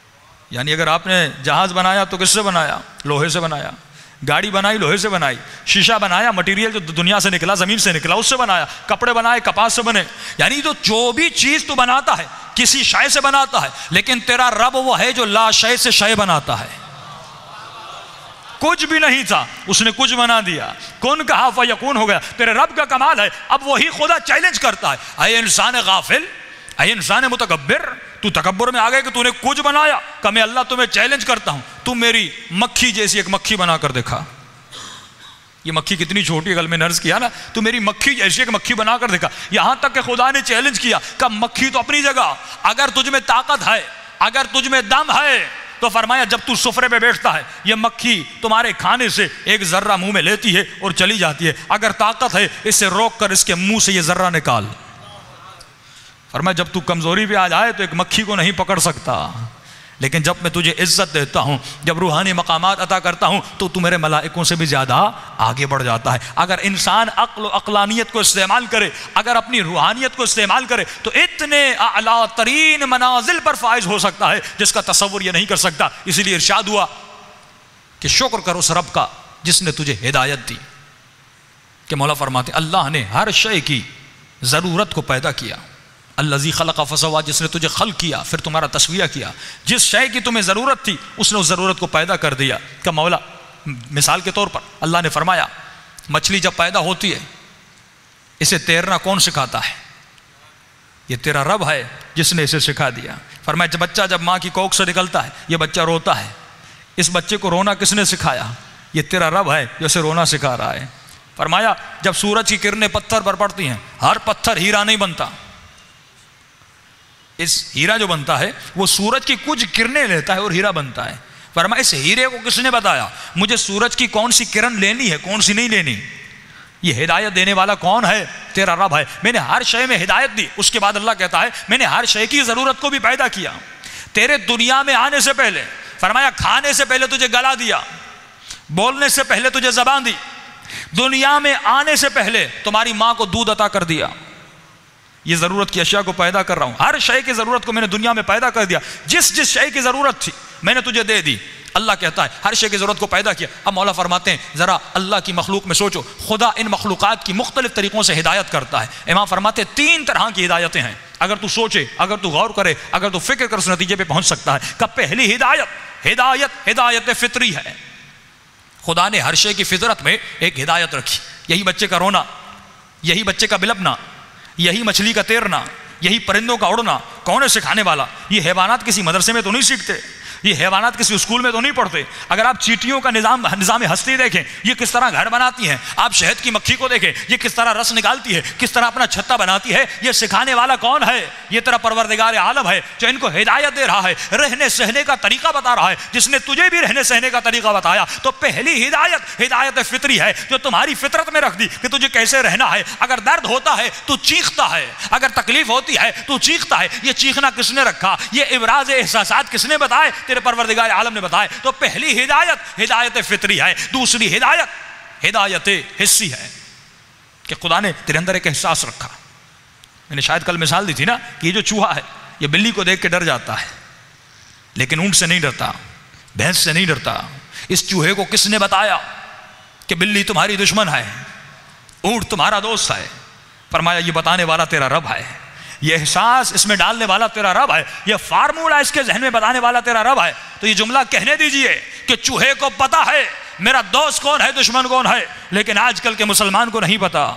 یعنی اگر آپ نے جہاز بنایا تو کس سے بنایا؟ لوہے سے بنایا. گاڑی بنائی لوہے سے بنائی. شیشہ بنایا مٹیریل جو دنیا سے نکلا, زمین سے نکلا, اس سے بنایا. کپڑے بنائے کپاس سے بنے. یعنی تو جو بھی چیز تو بناتا ہے کسی شے سے بناتا ہے, لیکن تیرا رب وہ ہے جو لا شے سے شے بناتا ہے. کچھ بھی نہیں تھا, اس نے کچھ بنا دیا, کن کہا فیکون ہو گیا. تیرے رب کا کمال ہے. اب وہی خدا چیلنج کرتا ہے, اے انسان غافل, اے انسان متکبر, تو تکبر میں آ گئے کہ تو نے کچھ بنایا. کہ میں اللہ تمہیں چیلنج کرتا ہوں, تم میری مکھی جیسی ایک مکھی بنا کر دکھا. یہ مکھی کتنی چھوٹی ہے, کل میں نے عرض کیا نا, تو میری مکھی جیسی ایک مکھی بنا کر دکھا. یہاں تک کہ خدا نے چیلنج کیا کہ مکھی تو اپنی جگہ, اگر تجھ میں طاقت ہے, اگر تجھ میں دم ہے, تو فرمایا جب تو سفرے پہ بیٹھتا ہے یہ مکھی تمہارے کھانے سے ایک ذرہ منہ میں لیتی ہے اور چلی جاتی ہے. اگر طاقت ہے اسے روک کر اس کے منہ سے یہ ذرہ نکال. فرمایا جب تو کمزوری پہ آ جائے تو ایک مکھی کو نہیں پکڑ سکتا, لیکن جب میں تجھے عزت دیتا ہوں, جب روحانی مقامات عطا کرتا ہوں, تو میر ملائکوں سے بھی زیادہ آگے بڑھ جاتا ہے. اگر انسان عقل و عقلانیت کو استعمال کرے, اگر اپنی روحانیت کو استعمال کرے, تو اتنے اعلیٰ ترین منازل پر فائز ہو سکتا ہے جس کا تصور یہ نہیں کر سکتا. اسی لیے ارشاد ہوا کہ شکر کر اس رب کا جس نے تجھے ہدایت دی. کہ مولا فرماتے اللہ نے ہر شے کی ضرورت کو پیدا کیا. الذی خلق فسوا, جس نے تجھے خلق کیا پھر تمہارا تسویہ کیا. جس شے کی تمہیں ضرورت تھی اس نے اس ضرورت کو پیدا کر دیا. کہ مولا مثال کے طور پر اللہ نے فرمایا مچھلی جب پیدا ہوتی ہے اسے تیرنا کون سکھاتا ہے؟ یہ تیرا رب ہے جس نے اسے سکھا دیا. فرمایا بچہ جب ماں کی کوکھ سے نکلتا ہے یہ بچہ روتا ہے, اس بچے کو رونا کس نے سکھایا؟ یہ تیرا رب ہے جو اسے رونا سکھا رہا ہے. فرمایا جب سورج کی کرنیں پتھر پر پڑتی ہیں, ہر پتھر ہیرا نہیں بنتا. اس ہیرا جو بنتا ہے وہ سورج کی کچھ کرنیں لیتا ہے اور ہیرا بنتا ہے. فرمایا اس ہیرے کو کس نے بتایا مجھے سورج کی کون سی کرن لینی ہے کون سی نہیں لینی؟ یہ ہدایت دینے والا کون ہے؟ تیرا رب ہے. میں نے ہر شے میں ہدایت دی. اس کے بعد اللہ کہتا ہے میں نے ہر شے کی ضرورت کو بھی پیدا کیا. تیرے دنیا میں آنے سے پہلے فرمایا کھانے سے پہلے تجھے گلا دیا, بولنے سے پہلے تجھے زبان دی, دنیا میں آنے سے پہلے تمہاری ماں کو دودھ عطا کر دیا. یہ ضرورت کی اشیاء کو پیدا کر رہا ہوں. ہر شے کی ضرورت کو میں نے دنیا میں پیدا کر دیا. جس جس شے کی ضرورت تھی میں نے تجھے دے دی. اللہ کہتا ہے ہر شے کی ضرورت کو پیدا کیا. اب مولا فرماتے ہیں ذرا اللہ کی مخلوق میں سوچو, خدا ان مخلوقات کی مختلف طریقوں سے ہدایت کرتا ہے. امام فرماتے ہیں 3 طرح کی ہدایتیں ہیں. اگر تو سوچے, اگر تو غور کرے, اگر تو فکر کر اس نتیجے پہ پہنچ سکتا ہے کہ پہلی ہدایت فطری ہے. خدا نے ہر شے کی فطرت میں ایک ہدایت رکھی. یہی بچے کا رونا, یہی بچے کا بلپنا, یہی مچھلی کا تیرنا, یہی پرندوں کا اڑنا کون ہے سکھانے والا؟ یہ حیوانات کسی مدرسے میں تو نہیں سیکھتے, یہ حیوانات کسی اسکول میں تو نہیں پڑھتے. اگر آپ چیٹیوں کا نظام ہستی دیکھیں یہ کس طرح گھر بناتی ہیں, آپ شہد کی مکھی کو دیکھیں یہ کس طرح رس نکالتی ہے, کس طرح اپنا چھتا بناتی ہے, یہ سکھانے والا کون ہے؟ یہ تیرا پروردگار عالم ہے جو ان کو ہدایت دے رہا ہے, رہنے سہنے کا طریقہ بتا رہا ہے, جس نے تجھے بھی رہنے سہنے کا طریقہ بتایا. تو پہلی ہدایت فطری ہے جو تمہاری فطرت میں رکھ دی کہ تجھے کیسے رہنا ہے. اگر درد ہوتا ہے تو چیختا ہے, اگر تکلیف ہوتی ہے تو چیختا ہے. یہ چیخنا کس نے رکھا؟ یہ ابراز احساسات کس نے بتائے؟ تیرے پروردگار عالم نے بتائے. تو پہلی ہدایت فطری ہے. دوسری ہدایت حسی ہے کہ خدا نے تیرے اندر ایک احساس رکھا. میں نے شاید کل مثال دی تھی نا کہ یہ جو چوہا ہے یہ بلی کو دیکھ کے ڈر جاتا ہے, لیکن اونٹ سے نہیں ڈرتا, بھینس سے نہیں ڈرتا. اس چوہے کو کس نے بتایا کہ بلی تمہاری دشمن ہے, اونٹ تمہارا دوست ہے؟ فرمایا یہ بتانے والا تیرا رب ہے, یہ احساس اس میں ڈالنے والا تیرا رب ہے, یہ فارمولہ اس کے ذہن میں بتانے والا تیرا رب ہے. تو یہ جملہ کہنے دیجئے کہ چوہے کو پتا ہے میرا دوست کون ہے, دشمن کون ہے, لیکن آج کل کے مسلمان کو نہیں پتا,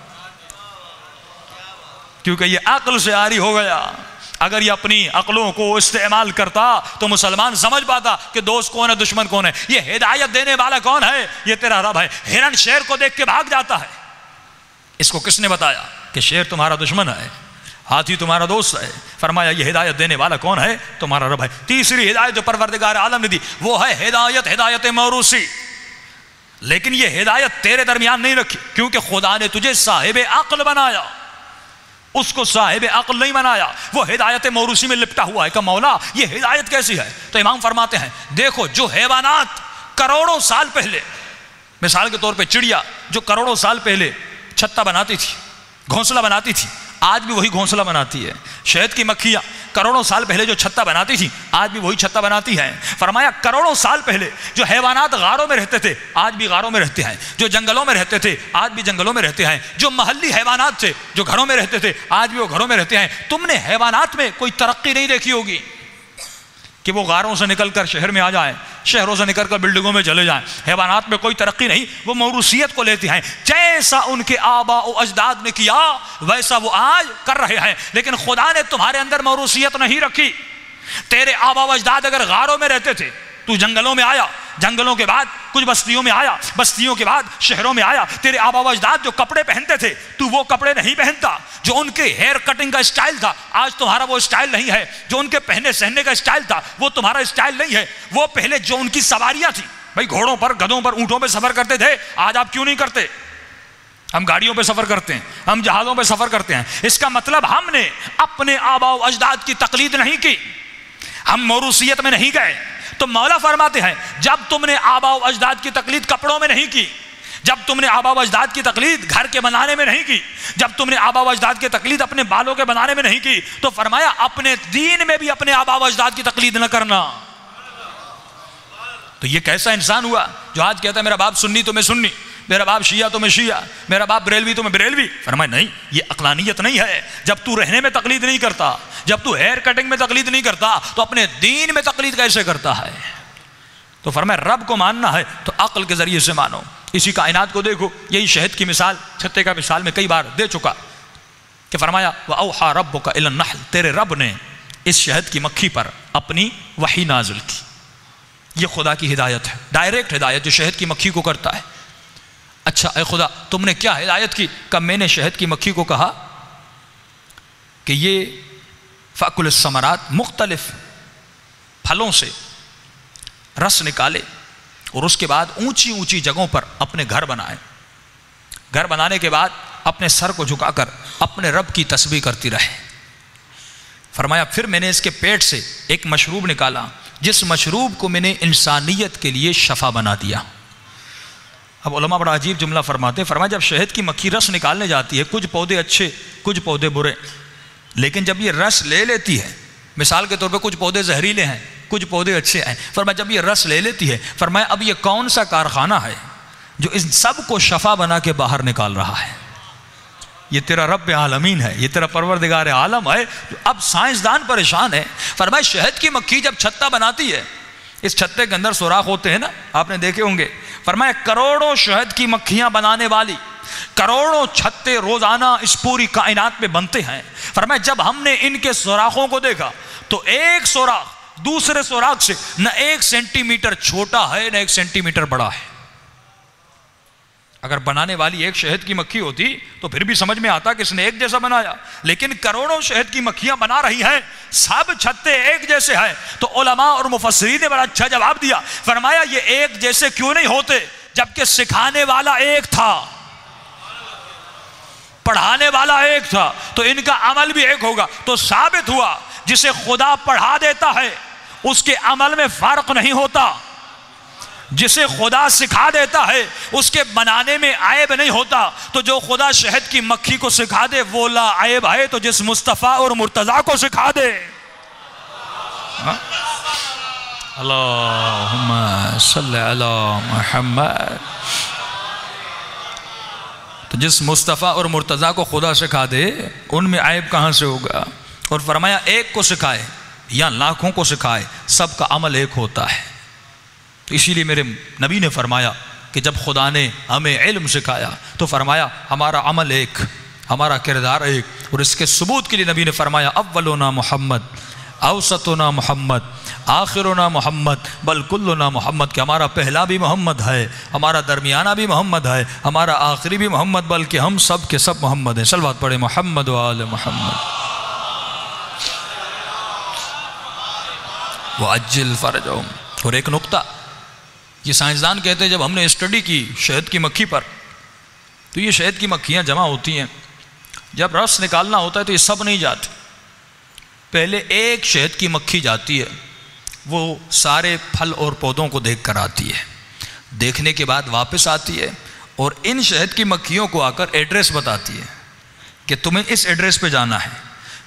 کیونکہ یہ عقل سے عاری ہو گیا. اگر یہ اپنی عقلوں کو استعمال کرتا تو مسلمان سمجھ پاتا کہ دوست کون ہے, دشمن کون ہے. یہ ہدایت دینے والا کون ہے؟ یہ تیرا رب ہے. ہرن شیر کو دیکھ کے بھاگ جاتا ہے, اس کو کس نے بتایا کہ شیر تمہارا دشمن ہے, ہاتھی تمہارا دوست ہے؟ فرمایا یہ ہدایت دینے والا کون ہے؟ تمہارا رب ہے. تیسری ہدایت جو پروردگار عالم نے دی وہ ہے ہدایت موروثی. لیکن یہ ہدایت تیرے درمیان نہیں رکھی, کیونکہ خدا نے تجھے صاحب عقل بنایا, اس کو صاحب عقل نہیں بنایا. وہ ہدایت موروثی میں لپٹا ہوا ہے کہ مولا یہ ہدایت کیسی ہے؟ تو امام فرماتے ہیں دیکھو جو حیوانات کروڑوں سال پہلے, مثال کے طور پہ چڑیا جو کروڑوں سال پہلے چھتا بناتی تھی, گھونسلہ بناتی تھی, آج بھی وہی گھونسلہ بناتی ہے. شہد کی مکھیاں کروڑوں سال پہلے جو چھتا بناتی تھی آج بھی وہی چھتا بناتی ہیں. فرمایا کروڑوں سال پہلے جو حیوانات غاروں میں رہتے تھے آج بھی غاروں میں رہتے ہیں, جو جنگلوں میں رہتے تھے آج بھی جنگلوں میں رہتے ہیں, جو محلی حیوانات تھے جو گھروں میں رہتے تھے آج بھی وہ گھروں میں رہتے ہیں. تم نے حیوانات میں کوئی ترقی نہیں دیکھی ہوگی کہ وہ غاروں سے نکل کر شہر میں آ جائیں, شہروں سے نکل کر بلڈنگوں میں چلے جائیں. حیوانات میں کوئی ترقی نہیں, وہ موروثیت کو لیتے ہیں. جیسا ان کے آباء و اجداد نے کیا ویسا وہ آج کر رہے ہیں, لیکن خدا نے تمہارے اندر موروثیت نہیں رکھی. تیرے آباء و اجداد اگر غاروں میں رہتے تھے, تو جنگلوں میں آیا, جنگلوں کے بعد کچھ بستیوں میں آیا, بستیوں کے بعد شہروں میں آیا. تیرے آباء و اجداد جو کپڑے پہنتے تھے تو وہ کپڑے نہیں پہنتا. جو ان کے ہیئر کٹنگ کا اسٹائل تھا آج تمہارا وہ اسٹائل نہیں ہے. جو ان کے پہنے سہنے کا اسٹائل تھا وہ تمہارا اسٹائل نہیں ہے. وہ پہلے جو ان کی سواریاں تھیں, بھائی گھوڑوں پر, گدھوں پر, اونٹوں پہ سفر کرتے تھے, آج آپ کیوں نہیں کرتے؟ ہم گاڑیوں پہ سفر کرتے ہیں, ہم جہازوں پہ سفر کرتے ہیں. اس کا مطلب ہم نے اپنے آباء و اجداد کی تقلید نہیں کی, ہم موروثیت میں نہیں گئے. تو مولا فرماتے ہیں جب تم نے آباء و اجداد کی تقلید کپڑوں میں نہیں کی, جب تم نے آباء و اجداد کی تقلید گھر کے بنانے میں نہیں کی, جب تم نے آباء و اجداد کی تقلید اپنے بالوں کے بنانے میں نہیں کی, تو فرمایا اپنے دین میں بھی اپنے آباء و اجداد کی تقلید نہ کرنا. تو یہ کیسا انسان ہوا جو آج کہتا ہے میرا باپ سنی تو میں سنی, میرا باپ شیعہ تو میں شیعہ, میرا باپ بریلوی تو میں بریلوی. فرمایا نہیں, یہ عقلانیت نہیں ہے. جب تو رہنے میں تقلید نہیں کرتا, جب تو ہیئر کٹنگ میں تقلید نہیں کرتا, تو اپنے دین میں تقلید کیسے کرتا ہے؟ تو فرمایا رب کو ماننا ہے تو عقل کے ذریعے سے مانو. اسی کائنات کو دیکھو, یہی شہد کی مثال, چھتے کا مثال میں کئی بار دے چکا کہ فرمایا وَأَوْحَى رَبُّكَ إِلَى النَّحْلِ, تیرے رب نے اس شہد کی مکھی پر اپنی وحی نازل کی. یہ خدا کی ہدایت ہے, ڈائریکٹ ہدایت جو شہد کی مکھی کو کرتا ہے. اچھا اے خدا تم نے کیا ہدایت کی؟ کہ میں نے شہد کی مکھی کو کہا کہ یہ فَأْكُلِ الثَّمَرَاتِ, مختلف پھلوں سے رس نکالے اور اس کے بعد اونچی اونچی جگہوں پر اپنے گھر بنائے. گھر بنانے کے بعد اپنے سر کو جھکا کر اپنے رب کی تسبیح کرتی رہے. فرمایا پھر میں نے اس کے پیٹ سے ایک مشروب نکالا جس مشروب کو میں نے انسانیت کے لیے شفا بنا دیا. اب علماء بڑا عجیب جملہ فرماتے ہیں. فرمایا جب شہد کی مکھی رس نکالنے جاتی ہے, کچھ پودے اچھے کچھ پودے برے, لیکن جب یہ رس لے لیتی ہے, مثال کے طور پہ کچھ پودے زہریلے ہیں کچھ پودے اچھے ہیں, فرمایا جب یہ رس لے لیتی ہے, فرمایا اب یہ کون سا کارخانہ ہے جو ان سب کو شفا بنا کے باہر نکال رہا ہے؟ یہ تیرا رب عالمین ہے, یہ تیرا پروردگار عالم ہے. اب سائنسدان پریشان ہے. فرمایا شہد کی مکھی جب چھتا بناتی ہے, اس چھتے کے اندر سوراخ ہوتے ہیں نا, آپ نے دیکھے ہوں گے. فرمایا کروڑوں شہد کی مکھیاں بنانے والی کروڑوں چھتے روزانہ اس پوری کائنات میں بنتے ہیں. فرمایا جب ہم نے ان کے سوراخوں کو دیکھا تو ایک سوراخ دوسرے سوراخ سے نہ 1 سینٹی میٹر چھوٹا ہے نہ 1 سینٹی میٹر بڑا ہے. اگر بنانے والی ایک شہد کی مکھی ہوتی تو پھر بھی سمجھ میں آتا کہ اس نے ایک جیسا بنایا, لیکن کروڑوں شہد کی مکھیاں بنا رہی ہیں, سب چھتے ایک جیسے ہیں. تو علماء اور مفسرین نے بڑا اچھا جواب دیا. فرمایا یہ ایک جیسے کیوں نہیں ہوتے جبکہ سکھانے والا ایک تھا, پڑھانے والا ایک تھا, تو ان کا عمل بھی ایک ہوگا. تو ثابت ہوا جسے خدا پڑھا دیتا ہے اس کے عمل میں فرق نہیں ہوتا, جسے خدا سکھا دیتا ہے اس کے بنانے میں عیب نہیں ہوتا. تو جو خدا شہد کی مکھی کو سکھا دے وہ لا عیب ہے, تو جس مصطفیٰ اور مرتضیٰ کو سکھا دے, اللہم صلی علی محمد, تو جس مصطفیٰ اور مرتضیٰ کو خدا سکھا دے ان میں عیب کہاں سے ہوگا؟ اور فرمایا ایک کو سکھائے یا لاکھوں کو سکھائے, سب کا عمل ایک ہوتا ہے. تو اسی لیے میرے نبی نے فرمایا کہ جب خدا نے ہمیں علم سکھایا تو فرمایا ہمارا عمل ایک, ہمارا کردار ایک. اور اس کے ثبوت کے لیے نبی نے فرمایا اولنا محمد, اوسطنا محمد, آخرنا محمد, بل کلنا محمد, کہ ہمارا پہلا بھی محمد ہے, ہمارا درمیانہ بھی محمد ہے, ہمارا آخری بھی محمد, بلکہ ہم سب کے سب محمد ہیں. صلوات پڑھیں محمد و آل محمد. وَعَجِّلْ فَرَجَهُمْ. اور ایک نقطہ یہ سائنسدان کہتے ہیں جب ہم نے اسٹڈی کی شہد کی مکھی پر, تو یہ شہد کی مکھیاں جمع ہوتی ہیں, جب رس نکالنا ہوتا ہے تو یہ سب نہیں جاتی, پہلے ایک شہد کی مکھی جاتی ہے, وہ سارے پھل اور پودوں کو دیکھ کر آتی ہے, دیکھنے کے بعد واپس آتی ہے اور ان شہد کی مکھیوں کو آ کر ایڈریس بتاتی ہے کہ تمہیں اس ایڈریس پہ جانا ہے.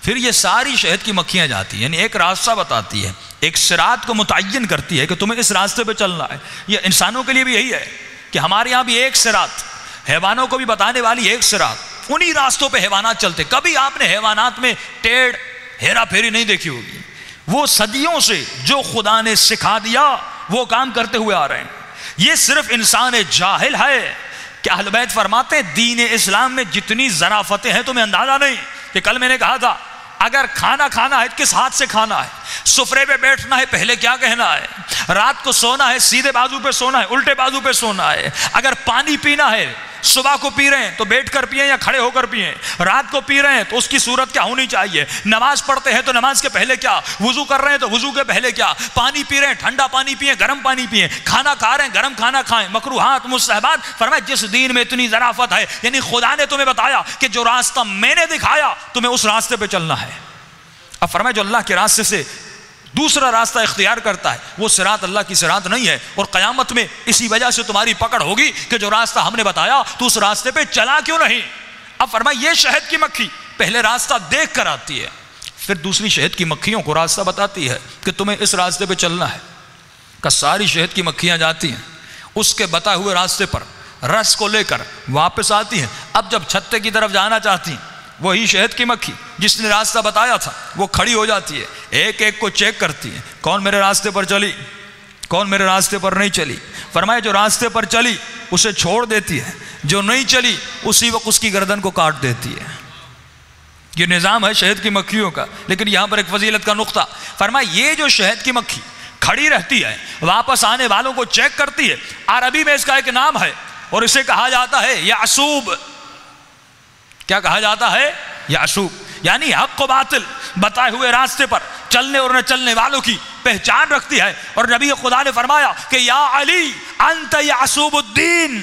پھر یہ ساری شہد کی مکھیاں جاتی ہیں، یعنی ایک راستہ بتاتی ہے، ایک صراط کو متعین کرتی ہے کہ تمہیں اس راستے پہ چلنا ہے۔ یہ انسانوں کے لیے بھی یہی ہے کہ ہمارے یہاں بھی ایک صراط، حیوانوں کو بھی بتانے والی ایک صراط، انہی راستوں پہ حیوانات چلتے۔ کبھی آپ نے حیوانات میں ٹیڑھ ہیرا پھیری نہیں دیکھی ہوگی، وہ صدیوں سے جو خدا نے سکھا دیا وہ کام کرتے ہوئے آ رہے ہیں۔ یہ صرف انسان جاہل ہے کہ اہل بیت فرماتے ہیں دین اسلام میں جتنی ظرافتیں ہیں تمہیں اندازہ نہیں۔ کہ کل میں نے کہا تھا اگر کھانا کھانا ہے کس ہاتھ سے کھانا ہے، سفرے پہ بیٹھنا ہے پہلے کیا کہنا ہے، رات کو سونا ہے سیدھے بازو پہ سونا ہے الٹے بازو پہ سونا ہے، اگر پانی پینا ہے صبح کو پی رہے ہیں تو بیٹھ کر پئیں یا کھڑے ہو کر پئیں، رات کو پی رہے ہیں تو اس کی صورت کیا ہونی چاہیے، نماز پڑھتے ہیں تو نماز کے پہلے کیا، وضو کر رہے ہیں تو وضو کے پہلے کیا، پانی پی رہے ہیں ٹھنڈا پانی پئیں گرم پانی پئیں، کھانا کھا رہے ہیں گرم کھانا کھائیں، مکروہات مستحبات۔ فرمایا جس دین میں اتنی ظرافت ہے، یعنی خدا نے تمہیں بتایا کہ جو راستہ میں نے دکھایا تمہیں اس راستے پہ چلنا ہے۔ اب فرمایا جو اللہ کے راستے سے دوسرا راستہ اختیار کرتا ہے وہ صراط اللہ کی صراط نہیں ہے، اور قیامت میں اسی وجہ سے تمہاری پکڑ ہوگی کہ جو راستہ ہم نے بتایا تو اس راستے پہ چلا کیوں نہیں۔ اب فرمایا یہ شہد کی مکھی پہلے راستہ دیکھ کر آتی ہے، پھر دوسری شہد کی مکھیوں کو راستہ بتاتی ہے کہ تمہیں اس راستے پہ چلنا ہے۔ کہ ساری شہد کی مکھیاں جاتی ہیں اس کے بتائے ہوئے راستے پر، رس کو لے کر واپس آتی ہیں۔ اب جب چھتے کی طرف جانا چاہتی ہیں وہی شہد کی مکھی جس نے راستہ بتایا تھا وہ کھڑی ہو جاتی ہے، ایک ایک کو چیک کرتی ہے، کون میرے راستے پر چلی، کون میرے راستے پر نہیں چلی۔ فرمایا جو راستے پر چلی اسے چھوڑ دیتی ہے، جو نہیں چلی اسی وقت اس کی گردن کو کاٹ دیتی ہے۔ یہ نظام ہے شہد کی مکھیوں کا۔ لیکن یہاں پر ایک فضیلت کا نقطہ، فرمایا یہ جو شہد کی مکھی کھڑی رہتی ہے واپس آنے والوں کو چیک کرتی ہے، عربی میں اس کا ایک نام ہے اور اسے کہا جاتا ہے یعصوب۔ کیا کہا جاتا ہے؟ یعصوب، یعنی حق و باطل بتائے ہوئے راستے پر چلنے اور نہ چلنے والوں کی پہچان رکھتی ہے۔ اور نبی خدا نے فرمایا کہ یا علی انت یعصوب الدین،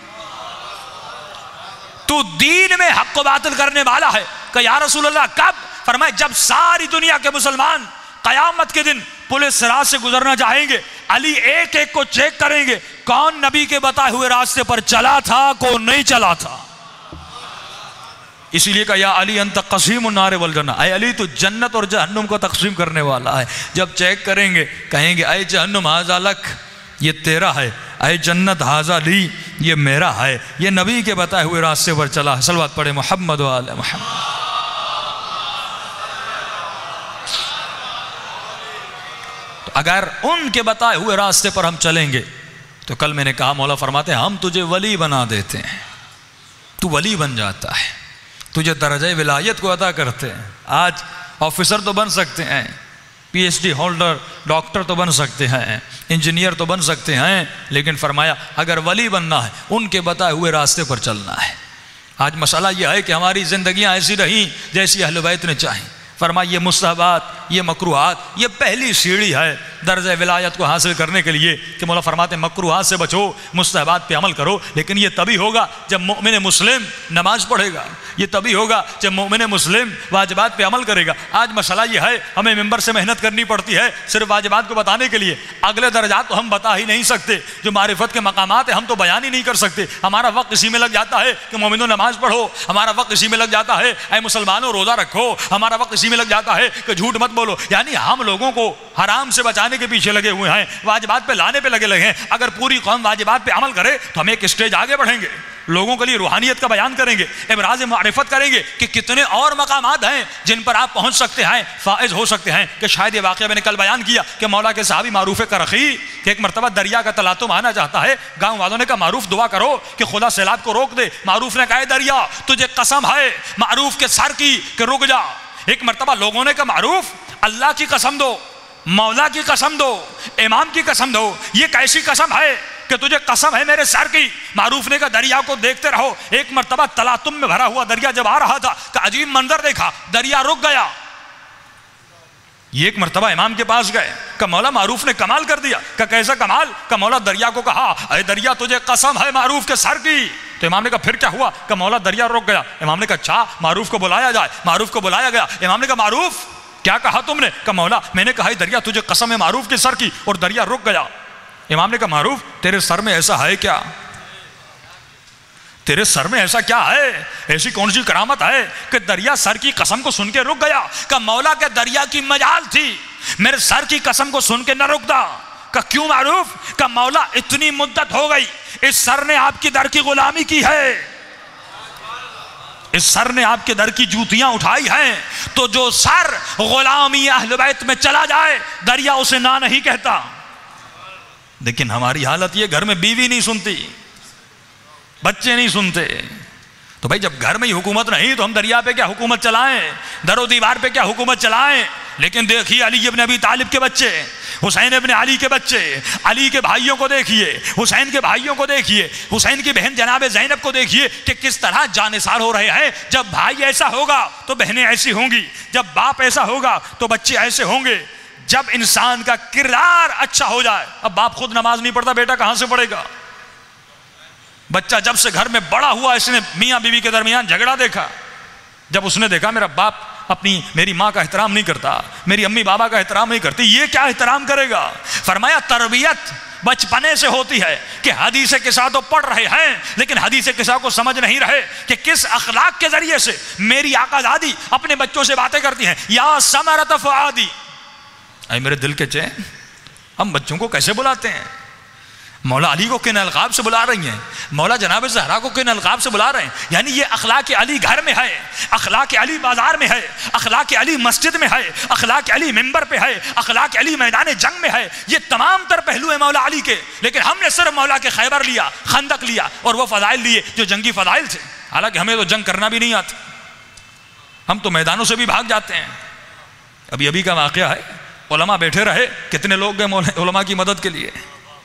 تو دین میں حق و باطل کرنے والا ہے۔ کہ یا رسول اللہ کب؟ فرمایا جب ساری دنیا کے مسلمان قیامت کے دن پل صراط سے گزرنا چاہیں گے، علی ایک ایک کو چیک کریں گے کون نبی کے بتائے ہوئے راستے پر چلا تھا کون نہیں چلا تھا۔ اسی لیے کہا یا علی انت قسیم النار والجنہ، اے علی تو جنت اور جہنم کو تقسیم کرنے والا ہے۔ جب چیک کریں گے کہیں گے اے جہنم ھذا لک، یہ تیرا ہے، اے جنت ھذا لی، یہ میرا ہے، یہ نبی کے بتائے ہوئے راستے پر چلا ہے۔ صلوات پڑھے محمد و آل محمد۔ تو اگر ان کے بتائے ہوئے راستے پر ہم چلیں گے تو کل میں نے کہا مولا فرماتے ہیں ہم تجھے ولی بنا دیتے ہیں، تو ولی بن جاتا ہے، تجھے درجہ ولایت کو عطا کرتے ہیں۔ آج آفیسر تو بن سکتے ہیں، P H D holder, doctor تو بن سکتے ہیں، انجینئر تو بن سکتے ہیں، لیکن فرمایا اگر ولی بننا ہے ان کے بتائے ہوئے راستے پر چلنا ہے۔ آج مسئلہ یہ ہے کہ ہماری زندگیاں ایسی رہیں جیسی اہل بیت نے چاہیں۔ فرمایا یہ مستحبات، یہ مکروہات، یہ پہلی سیڑھی ہے درجہ ولایت کو حاصل کرنے کے لیے کہ مولا فرماتے ہیں مکروہات سے بچو، مستحبات پہ عمل کرو۔ لیکن یہ تبھی ہوگا جب مومن مسلم نماز پڑھے گا، یہ تبھی ہوگا جب مومن مسلم واجبات پہ عمل کرے گا۔ آج مسئلہ یہ ہے ہمیں ممبر سے محنت کرنی پڑتی ہے صرف واجبات کو بتانے کے لیے، اگلے درجات تو ہم بتا ہی نہیں سکتے، جو معرفت کے مقامات ہیں ہم تو بیان ہی نہیں کر سکتے۔ ہمارا وقت اسی میں لگ جاتا ہے کہ مومنوں نماز پڑھو، ہمارا وقت اسی میں لگ جاتا ہے اے مسلمانوں روزہ رکھو، ہمارا وقت اسی میں لگ جاتا ہے کہ جھوٹ مت بولو۔ یعنی ہم لوگوں کو حرام سے بچانے کے پیچھے لگے ہوئے ہیں، واجبات پہ لانے پہ لگے ہیں۔ اگر پوری قوم واجبات پہ عمل کرے تو ہم ایک اسٹیج آگے بڑھیں گے، لوگوں کے لیے روحانیت کا بیان کریں گے، ابراز معرفت کریں گے کہ کتنے اور مقامات ہیں جن پر آپ پہنچ سکتے ہیں، فائز ہو سکتے ہیں۔ کہ شاید یہ واقعہ میں نے کل بیان کیا کہ مولا کے صحابی معروف کرخی کہ ایک مرتبہ دریا کا تلاطم آنا چاہتا ہے، گاؤں والوں نے کہا معروف دعا کرو کہ خدا سیلاب کو روک دے۔ معروف نے کہا دریا تجھے قسم ہے معروف کے سر کی کہ رک جا۔ ایک مرتبہ لوگوں نے کہا معروف اللہ کی قسم دو، مولا کی قسم دو، امام کی قسم دو، یہ کیسی قسم ہے کہ تجھے قسم ہے میرے سر کی؟ معروف نے کہا دریا کو دیکھتے رہو۔ ایک مرتبہ تلاطم میں بھرا ہوا دریا جب آ رہا تھا کہ عجیب منظر دیکھا، دریا رک گیا۔ یہ ایک مرتبہ امام کے پاس گئے کہ مولا معروف نے کمال کر دیا۔ کہ کیسا کمال؟ کہ مولا دریا کو کہا اے دریا تجھے قسم ہے معروف کے سر کی۔ تو امام نے کہا پھر کیا ہوا؟ کہ مولا دریا رک گیا۔ امام نے کہا اچھا معروف کو بلایا جائے۔ معروف کو بلایا گیا۔ امام نے کہا معروف کیا کہا تم نے؟ کہ مولا میں نے کہا دریا تجھے قسم ہے معروف کے سر کی، اور دریا رک گیا۔ امام نے کہا معروف تیرے سر میں ایسا ہے کیا؟ تیرے سر میں ایسا کیا ہے، ایسی کون سی کرامت ہے کہ دریا سر کی قسم کو سن کے رک گیا؟ کہ مولا کے دریا کی مجال تھی، میرے سر کی قسم کو سن کے نہ رکتا۔ کہ کیوں معروف؟ کہ مولا اتنی مدت ہو گئی اس سر نے آپ کی در کی غلامی کی ہے، اس سر نے آپ کے در کی جوتیاں اٹھائی ہیں، تو جو سر غلامی اہل بیت میں چلا جائے دریا اسے نہ نہیں کہتا۔ لیکن ہماری حالت یہ، گھر میں بیوی نہیں سنتی، بچے نہیں سنتے، تو بھائی جب گھر میں ہی حکومت نہیں تو ہم دریا پہ کیا حکومت چلائیں، در و دیوار پہ کیا حکومت چلائیں؟ لیکن دیکھیے علی ابن ابی طالب کے بچے، حسین ابن علی کے بچے، علی کے بھائیوں کو دیکھیے، حسین کے بھائیوں کو دیکھیے، حسین کی بہن جناب زینب کو دیکھیے کہ کس طرح جانثار ہو رہے ہیں۔ جب بھائی ایسا ہوگا تو بہنیں ایسی ہوں گی، جب باپ ایسا ہوگا تو بچے ایسے ہوں گے۔ جب انسان کا کردار اچھا ہو جائے، اب باپ خود نماز نہیں پڑھتا، بیٹا کہاں سے پڑھے گا؟ بچہ جب سے گھر میں بڑا ہوا، اس نے میاں بیوی کے درمیان جھگڑا دیکھا، جب اس نے دیکھا میرا باپ میری ماں کا احترام نہیں کرتا، میری امی بابا کا احترام نہیں کرتی، یہ کیا احترام کرے گا؟ فرمایا تربیت بچپنے سے ہوتی ہے کہ حدیث قصہ تو پڑھ رہے ہیں لیکن حدیث قصہ کو سمجھ نہیں رہے کہ کس اخلاق کے ذریعے سے میری آقا زادی اپنے بچوں سے باتیں کرتی ہیں۔ یا ثمرۃ فؤادی، اے میرے دل کے چین، ہم بچوں کو کیسے بلاتے ہیں؟ مولا علی کو کن القاب سے بلا رہی ہیں، مولا جناب زہرا کو کن القاب سے بلا رہے ہیں؟ یعنی یہ اخلاق علی گھر میں ہے، اخلاق علی بازار میں ہے، اخلاق علی مسجد میں ہے، اخلاق علی ممبر پہ ہے، اخلاق علی میدان جنگ میں ہے۔ یہ تمام تر پہلو ہیں مولا علی کے، لیکن ہم نے صرف مولا کے خیبر لیا، خندق لیا اور وہ فضائل لیے جو جنگی فضائل تھے، حالانکہ ہمیں تو جنگ کرنا بھی نہیں آتی، ہم تو میدانوں سے بھی بھاگ جاتے ہیں۔ ابھی کا واقعہ ہے، علماء بیٹھے رہے، کتنے لوگ گئے علماء کی مدد کے لیے؟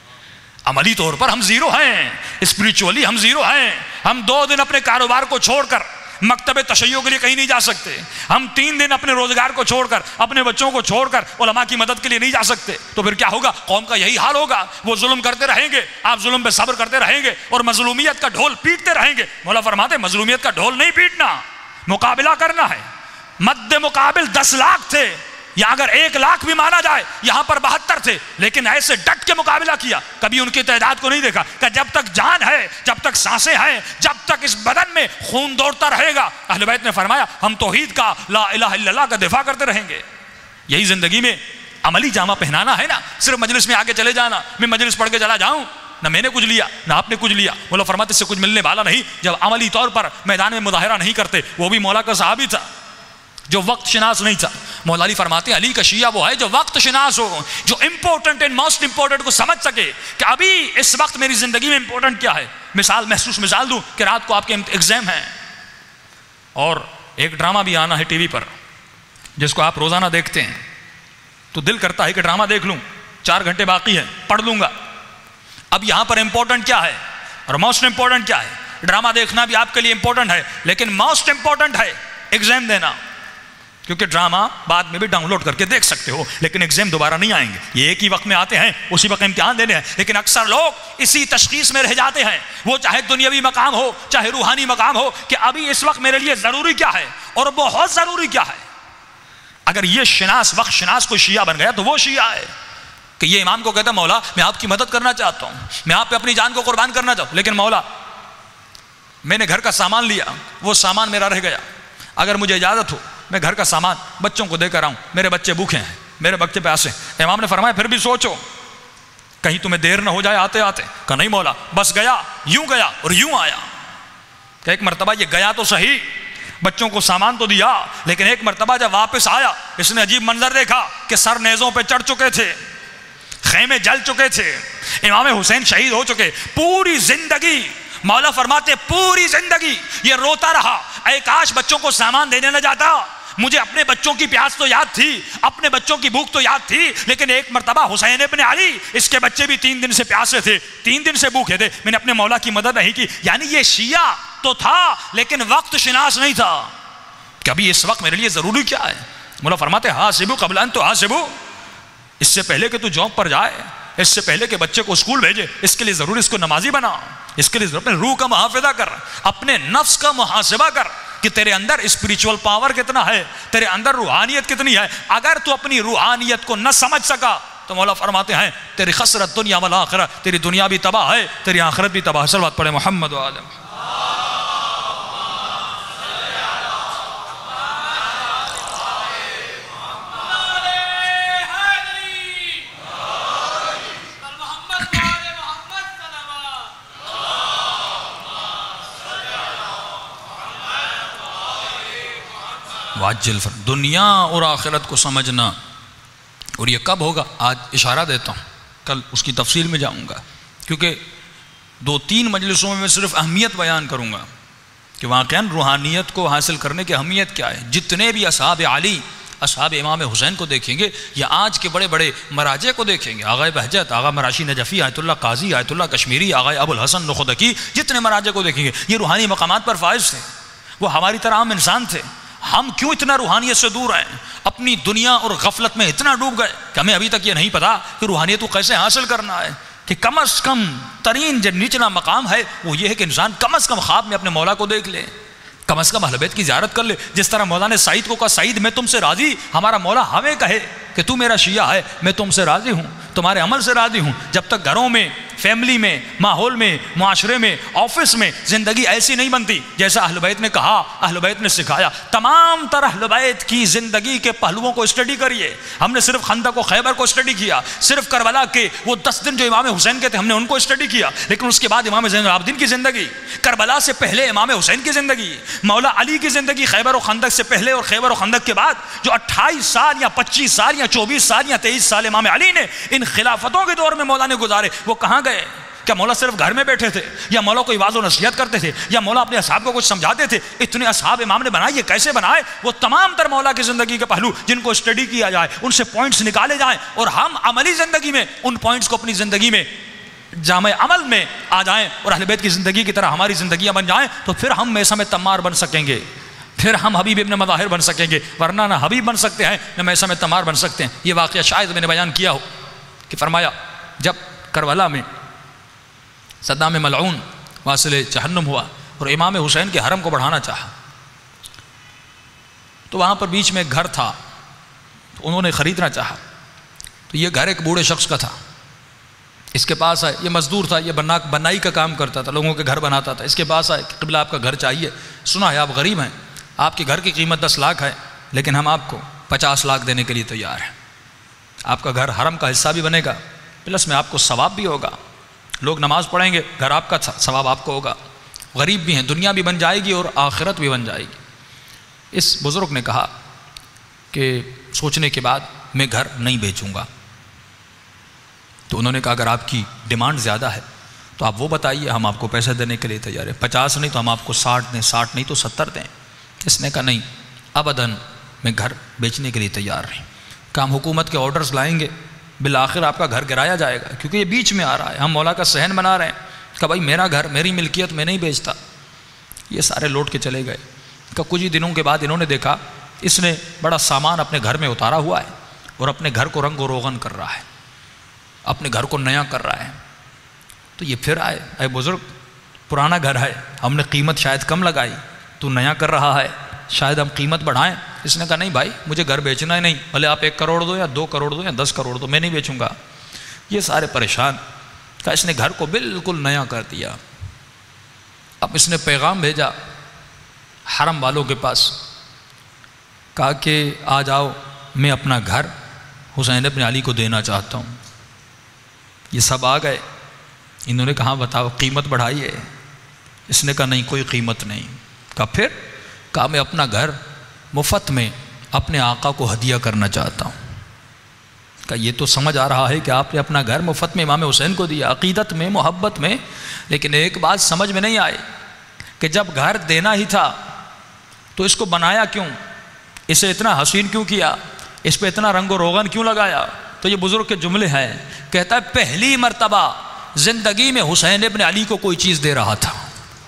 عملی طور پر ہم زیرو ہیں، اسپریچولی ہم زیرو ہیں۔ ہم 2 دن اپنے کاروبار کو چھوڑ کر مکتب تشیع کے لیے کہیں نہیں جا سکتے، ہم 3 دن اپنے روزگار کو چھوڑ کر، اپنے بچوں کو چھوڑ کر علماء کی مدد کے لیے نہیں جا سکتے، تو پھر کیا ہوگا؟ قوم کا یہی حال ہوگا، وہ ظلم کرتے رہیں گے، آپ ظلم پہ صبر کرتے رہیں گے اور مظلومیت کا ڈھول پیٹتے رہیں گے۔ مولا فرماتے ہیں مظلومیت کا ڈھول نہیں پیٹنا، مقابلہ کرنا ہے۔ مد مقابل 10 لاکھ تھے، یا اگر 1 لاکھ بھی مانا جائے، یہاں پر 72 تھے، لیکن ایسے ڈٹ کے مقابلہ کیا، کبھی ان کی تعداد کو نہیں دیکھا کہ جب تک جان ہے، جب تک سانسیں ہیں، جب تک اس بدن میں خون دوڑتا رہے گا، اہل بیت نے فرمایا ہم توحید کا، لا الہ الا اللہ کا دفاع کرتے رہیں گے۔ یہی زندگی میں عملی جامہ پہنانا ہے نا، صرف مجلس میں آگے چلے جانا، میں مجلس پڑھ کے چلا جاؤں، نہ میں نے کچھ لیا نہ آپ نے کچھ لیا، مولا فرماتے اس سے کچھ ملنے والا نہیں۔ جب عملی طور پر میدان میں مظاہرہ نہیں کرتے، وہ بھی مولا کا صحابی تھا جو وقت شناس نہیں تھا۔ مولا علی فرماتے ہیں علی کا شیعہ وہ ہے جو وقت شناس ہو، جو امپورٹنٹ اینڈ موسٹ امپورٹنٹ کو سمجھ سکے کہ ابھی اس وقت میری زندگی میں امپورٹنٹ کیا ہے۔ مثال دوں کہ رات کو آپ کے ایگزام ہیں اور ایک ڈرامہ بھی آنا ہے ٹی وی پر جس کو آپ روزانہ دیکھتے ہیں، تو دل کرتا ہے کہ ڈرامہ دیکھ لوں، 4 گھنٹے باقی ہے، پڑھ لوں گا۔ اب یہاں پر امپورٹنٹ کیا ہے اور موسٹ امپورٹنٹ کیا ہے؟ ڈرامہ دیکھنا بھی آپ کے لیے امپورٹنٹ ہے، لیکن موسٹ امپورٹنٹ ہے ایگزام دینا، کیونکہ ڈرامہ بعد میں بھی ڈاؤن لوڈ کر کے دیکھ سکتے ہو، لیکن ایگزام دوبارہ نہیں آئیں گے، یہ ایک ہی وقت میں آتے ہیں، اسی وقت امتحان دینے ہیں۔ لیکن اکثر لوگ اسی تشخیص میں رہ جاتے ہیں، وہ چاہے دنیاوی مقام ہو چاہے روحانی مقام ہو، کہ ابھی اس وقت میرے لیے ضروری کیا ہے اور بہت ضروری کیا ہے۔ اگر یہ شناس وقت شناس کوئی شیعہ بن گیا تو وہ شیعہ ہے کہ یہ امام کو کہتا ہے مولا میں آپ کی مدد کرنا چاہتا ہوں، میں آپ پہ اپنی جان کو قربان کرنا چاہتا ہوں، لیکن مولا میں نے گھر کا سامان لیا، وہ سامان میرا رہ گیا، اگر مجھے اجازت ہو میں گھر کا سامان بچوں کو دے کر آؤں، میرے بچے بھوکے ہیں، میرے بچے پیاسے ہیں۔ امام نے فرمایا پھر بھی سوچو کہیں تمہیں دیر نہ ہو جائے آتے آتے۔ کہا نہیں مولا، بس گیا اور یوں آیا۔ کہ ایک مرتبہ یہ گیا تو صحیح، بچوں کو سامان تو دیا، لیکن ایک مرتبہ جب واپس آیا اس نے عجیب منظر دیکھا کہ سر نیزوں پہ چڑھ چکے تھے، خیمے جل چکے تھے، امام حسین شہید ہو چکے۔ پوری زندگی مولا فرماتے پوری زندگی یہ روتا رہا، اے کاش بچوں کو سامان دینے نہ جاتا، مجھے اپنے بچوں کی پیاس تو یاد تھی، اپنے بچوں کی بھوک تو یاد تھی، لیکن ایک مرتبہ حسین ابن علی اس کے بچے بھی 3 دن سے پیاسے تھے، 3 دن سے بھوکے تھے، میں نے اپنے مولا کی مدد نہیں کی۔ یعنی یہ شیعہ تو تھا لیکن وقت شناس نہیں تھا کہ ابھی اس وقت میرے لیے ضروری کیا ہے۔ مولا فرماتے حاسبو قبل ان تحاسبو، اس سے پہلے کہ تو جاب پر جائے، اس سے پہلے کہ بچے کو اسکول بھیجے، اس کے لیے ضروری اس کو نمازی بنا، اس کے لیے اپنے روح کا محافظہ کر، اپنے نفس کا محاسبہ کر کہ تیرے اندر اسپریچول پاور کتنا ہے، تیرے اندر روحانیت کتنی ہے۔ اگر تو اپنی روحانیت کو نہ سمجھ سکا تو مولا فرماتے ہیں تیری خسرت دنیا والآخرہ، تیری دنیا بھی تباہ ہے، تیری آخرت بھی تباہ ہے۔ صلوات پڑھے محمد و آل محمد۔ واجل دنیا اور آخرت کو سمجھنا. اور یہ کب ہوگا؟ آج اشارہ دیتا ہوں، کل اس کی تفصیل میں جاؤں گا، کیونکہ 2-3 مجلسوں میں صرف اہمیت بیان کروں گا کہ واقعاً روحانیت کو حاصل کرنے کی اہمیت کیا ہے. جتنے بھی اصحاب علی، اصحاب امام حسین کو دیکھیں گے یا آج کے بڑے بڑے مراجع کو دیکھیں گے، آغا بہجت، آغا مراشی نجفی، آیت اللہ قاضی، آیت اللہ کشمیری، آغا ابو الحسن نخودکی، جتنے مراجع کو دیکھیں گے یہ روحانی مقامات پر فائز تھے. وہ ہماری طرح عام انسان تھے. ہم کیوں اتنا روحانیت سے دور ہیں؟ اپنی دنیا اور غفلت میں اتنا ڈوب گئے کہ ہمیں ابھی تک یہ نہیں پتا کہ روحانیت کو کیسے حاصل کرنا ہے. کہ کم از کم ترین جو نچلا مقام ہے وہ یہ ہے کہ انسان کم از کم خواب میں اپنے مولا کو دیکھ لے، کم از کم اہل بیت کی زیارت کر لے. جس طرح مولا نے سعید کو کہا سعید میں تم سے راضی، ہمارا مولا ہمیں کہے کہ تو میرا شیعہ ہے، میں تم سے راضی ہوں، تمہارے عمل سے راضی ہوں. جب تک گھروں میں، فیملی میں، ماحول میں، معاشرے میں، آفس میں زندگی ایسی نہیں بنتی جیسا اہل بیت نے کہا، اہل بیت نے سکھایا. تمام تر اہل بیت کی زندگی کے پہلوؤں کو اسٹڈی کریے. ہم نے صرف خندق و خیبر کو اسٹڈی کیا، صرف کربلا کے وہ 10 دن جو امام حسین کے تھے ہم نے ان کو اسٹڈی کیا، لیکن اس کے بعد امام زین العابدین کی زندگی، کربلا سے پہلے امام حسین کی زندگی، مولا علی کی زندگی، خیبر و خندق سے پہلے اور خیبر و خندق کے بعد جو 28 سال یا 25 سال یا 24 سال یا 23 سال امام علی نے ان خلافتوں کے دور میں مولا نے گزارے، وہ کہاں گئے؟ کیا مولا صرف گھر میں بیٹھے تھے، یا مولا کو وعظ و نصیحت کرتے تھے، یا مولا اپنے اصحاب کو کچھ سمجھاتے تھے؟ اتنے اصحاب امام نے بنائے، یہ کیسے بنائے؟ وہ تمام تر مولا کی زندگی کے پہلو جن کو اسٹڈی کیا جائے، ان سے پوائنٹس نکالے جائیں، اور ہم عملی زندگی میں ان پوائنٹس کو اپنی زندگی میں جامع عمل میں آ جائیں اور اہل بیت کی زندگی کی طرح ہماری زندگیاں بن جائیں، تو پھر ہم میثم تمار بن سکیں گے، پھر ہم حبیب ابن مظاہر بن سکیں گے. ورنہ نہ حبیب بن سکتے ہیں نہ میثم تمار بن سکتے ہیں. یہ واقعہ شاید میں نے بیان کیا ہو کہ فرمایا جب کربلا میں صدام ملعون واصل جہنم ہوا اور امام حسین کے حرم کو بڑھانا چاہا، تو وہاں پر بیچ میں ایک گھر تھا، تو انہوں نے خریدنا چاہا. تو یہ گھر ایک بوڑھے شخص کا تھا، اس کے پاس آئے، یہ مزدور تھا، یہ بنائی کا کام کرتا تھا، لوگوں کے گھر بناتا تھا. اس کے پاس آئے کہ قبلہ آپ کا گھر چاہیے، سنا ہے آپ غریب ہیں، آپ کے گھر کی قیمت 10 لاکھ ہے، لیکن ہم آپ کو 50 لاکھ دینے کے لیے تیار ہیں. آپ کا گھر حرم کا حصہ بھی بنے گا، پلس میں آپ کو ثواب بھی ہوگا، لوگ نماز پڑھیں گے، گھر آپ کا ثواب آپ کو ہوگا، غریب بھی ہیں، دنیا بھی بن جائے گی اور آخرت بھی بن جائے گی. اس بزرگ نے کہا کہ سوچنے کے بعد میں گھر نہیں بیچوں گا. تو انہوں نے کہا اگر آپ کی ڈیمانڈ زیادہ ہے تو آپ وہ بتائیے، ہم آپ کو پیسے دینے کے لیے تیار ہیں. 50 نہیں تو ہم آپ کو 60 دیں، 60 نہیں تو 70 دیں. اس نے کہا نہیں ابداً میں گھر بیچنے کے لیے تیار نہیں. کہ ہم حکومت کے آرڈرز لائیں گے، بالآخر آپ کا گھر گرایا جائے گا، کیونکہ یہ بیچ میں آ رہا ہے، ہم مولا کا صحن بنا رہے ہیں کہ بھائی میرا گھر میری ملکیت میں نہیں بیچتا. یہ سارے لوٹ کے چلے گئے. کہ کچھ ہی دنوں کے بعد انہوں نے دیکھا اس نے بڑا سامان اپنے گھر میں اتارا ہوا ہے اور اپنے گھر کو رنگ و روغن کر رہا ہے، اپنے گھر کو نیا کر رہا ہے. تو یہ پھر آئے، اے بزرگ پرانا گھر ہے، ہم نے قیمت شاید کم لگائی، تو نیا کر رہا ہے، شاید ہم قیمت بڑھائیں. اس نے کہا نہیں بھائی مجھے گھر بیچنا ہے نہیں، بھلے آپ 1 کروڑ دو یا 2 کروڑ دو یا 10 کروڑ دو، میں نہیں بیچوں گا. یہ سارے پریشان. کہا اس نے گھر کو بالکل نیا کر دیا. اب اس نے پیغام بھیجا حرم والوں کے پاس، کہا کہ آ جاؤ میں اپنا گھر حسین ابن علی کو دینا چاہتا ہوں. یہ سب آ گئے. انہوں نے کہا بتاؤ قیمت بڑھائی ہے. اس نے کہا نہیں کوئی قیمت نہیں. کہا پھر؟ کہا میں اپنا گھر مفت میں اپنے آقا کو ہدیہ کرنا چاہتا ہوں. کہا یہ تو سمجھ آ رہا ہے کہ آپ نے اپنا گھر مفت میں امام حسین کو دیا، عقیدت میں، محبت میں، لیکن ایک بات سمجھ میں نہیں آئی کہ جب گھر دینا ہی تھا تو اس کو بنایا کیوں، اسے اتنا حسین کیوں کیا، اس پہ اتنا رنگ و روغن کیوں لگایا؟ تو یہ بزرگ کے جملے ہیں. کہتا ہے پہلی مرتبہ زندگی میں حسین ابن علی کو کوئی چیز دے رہا تھا،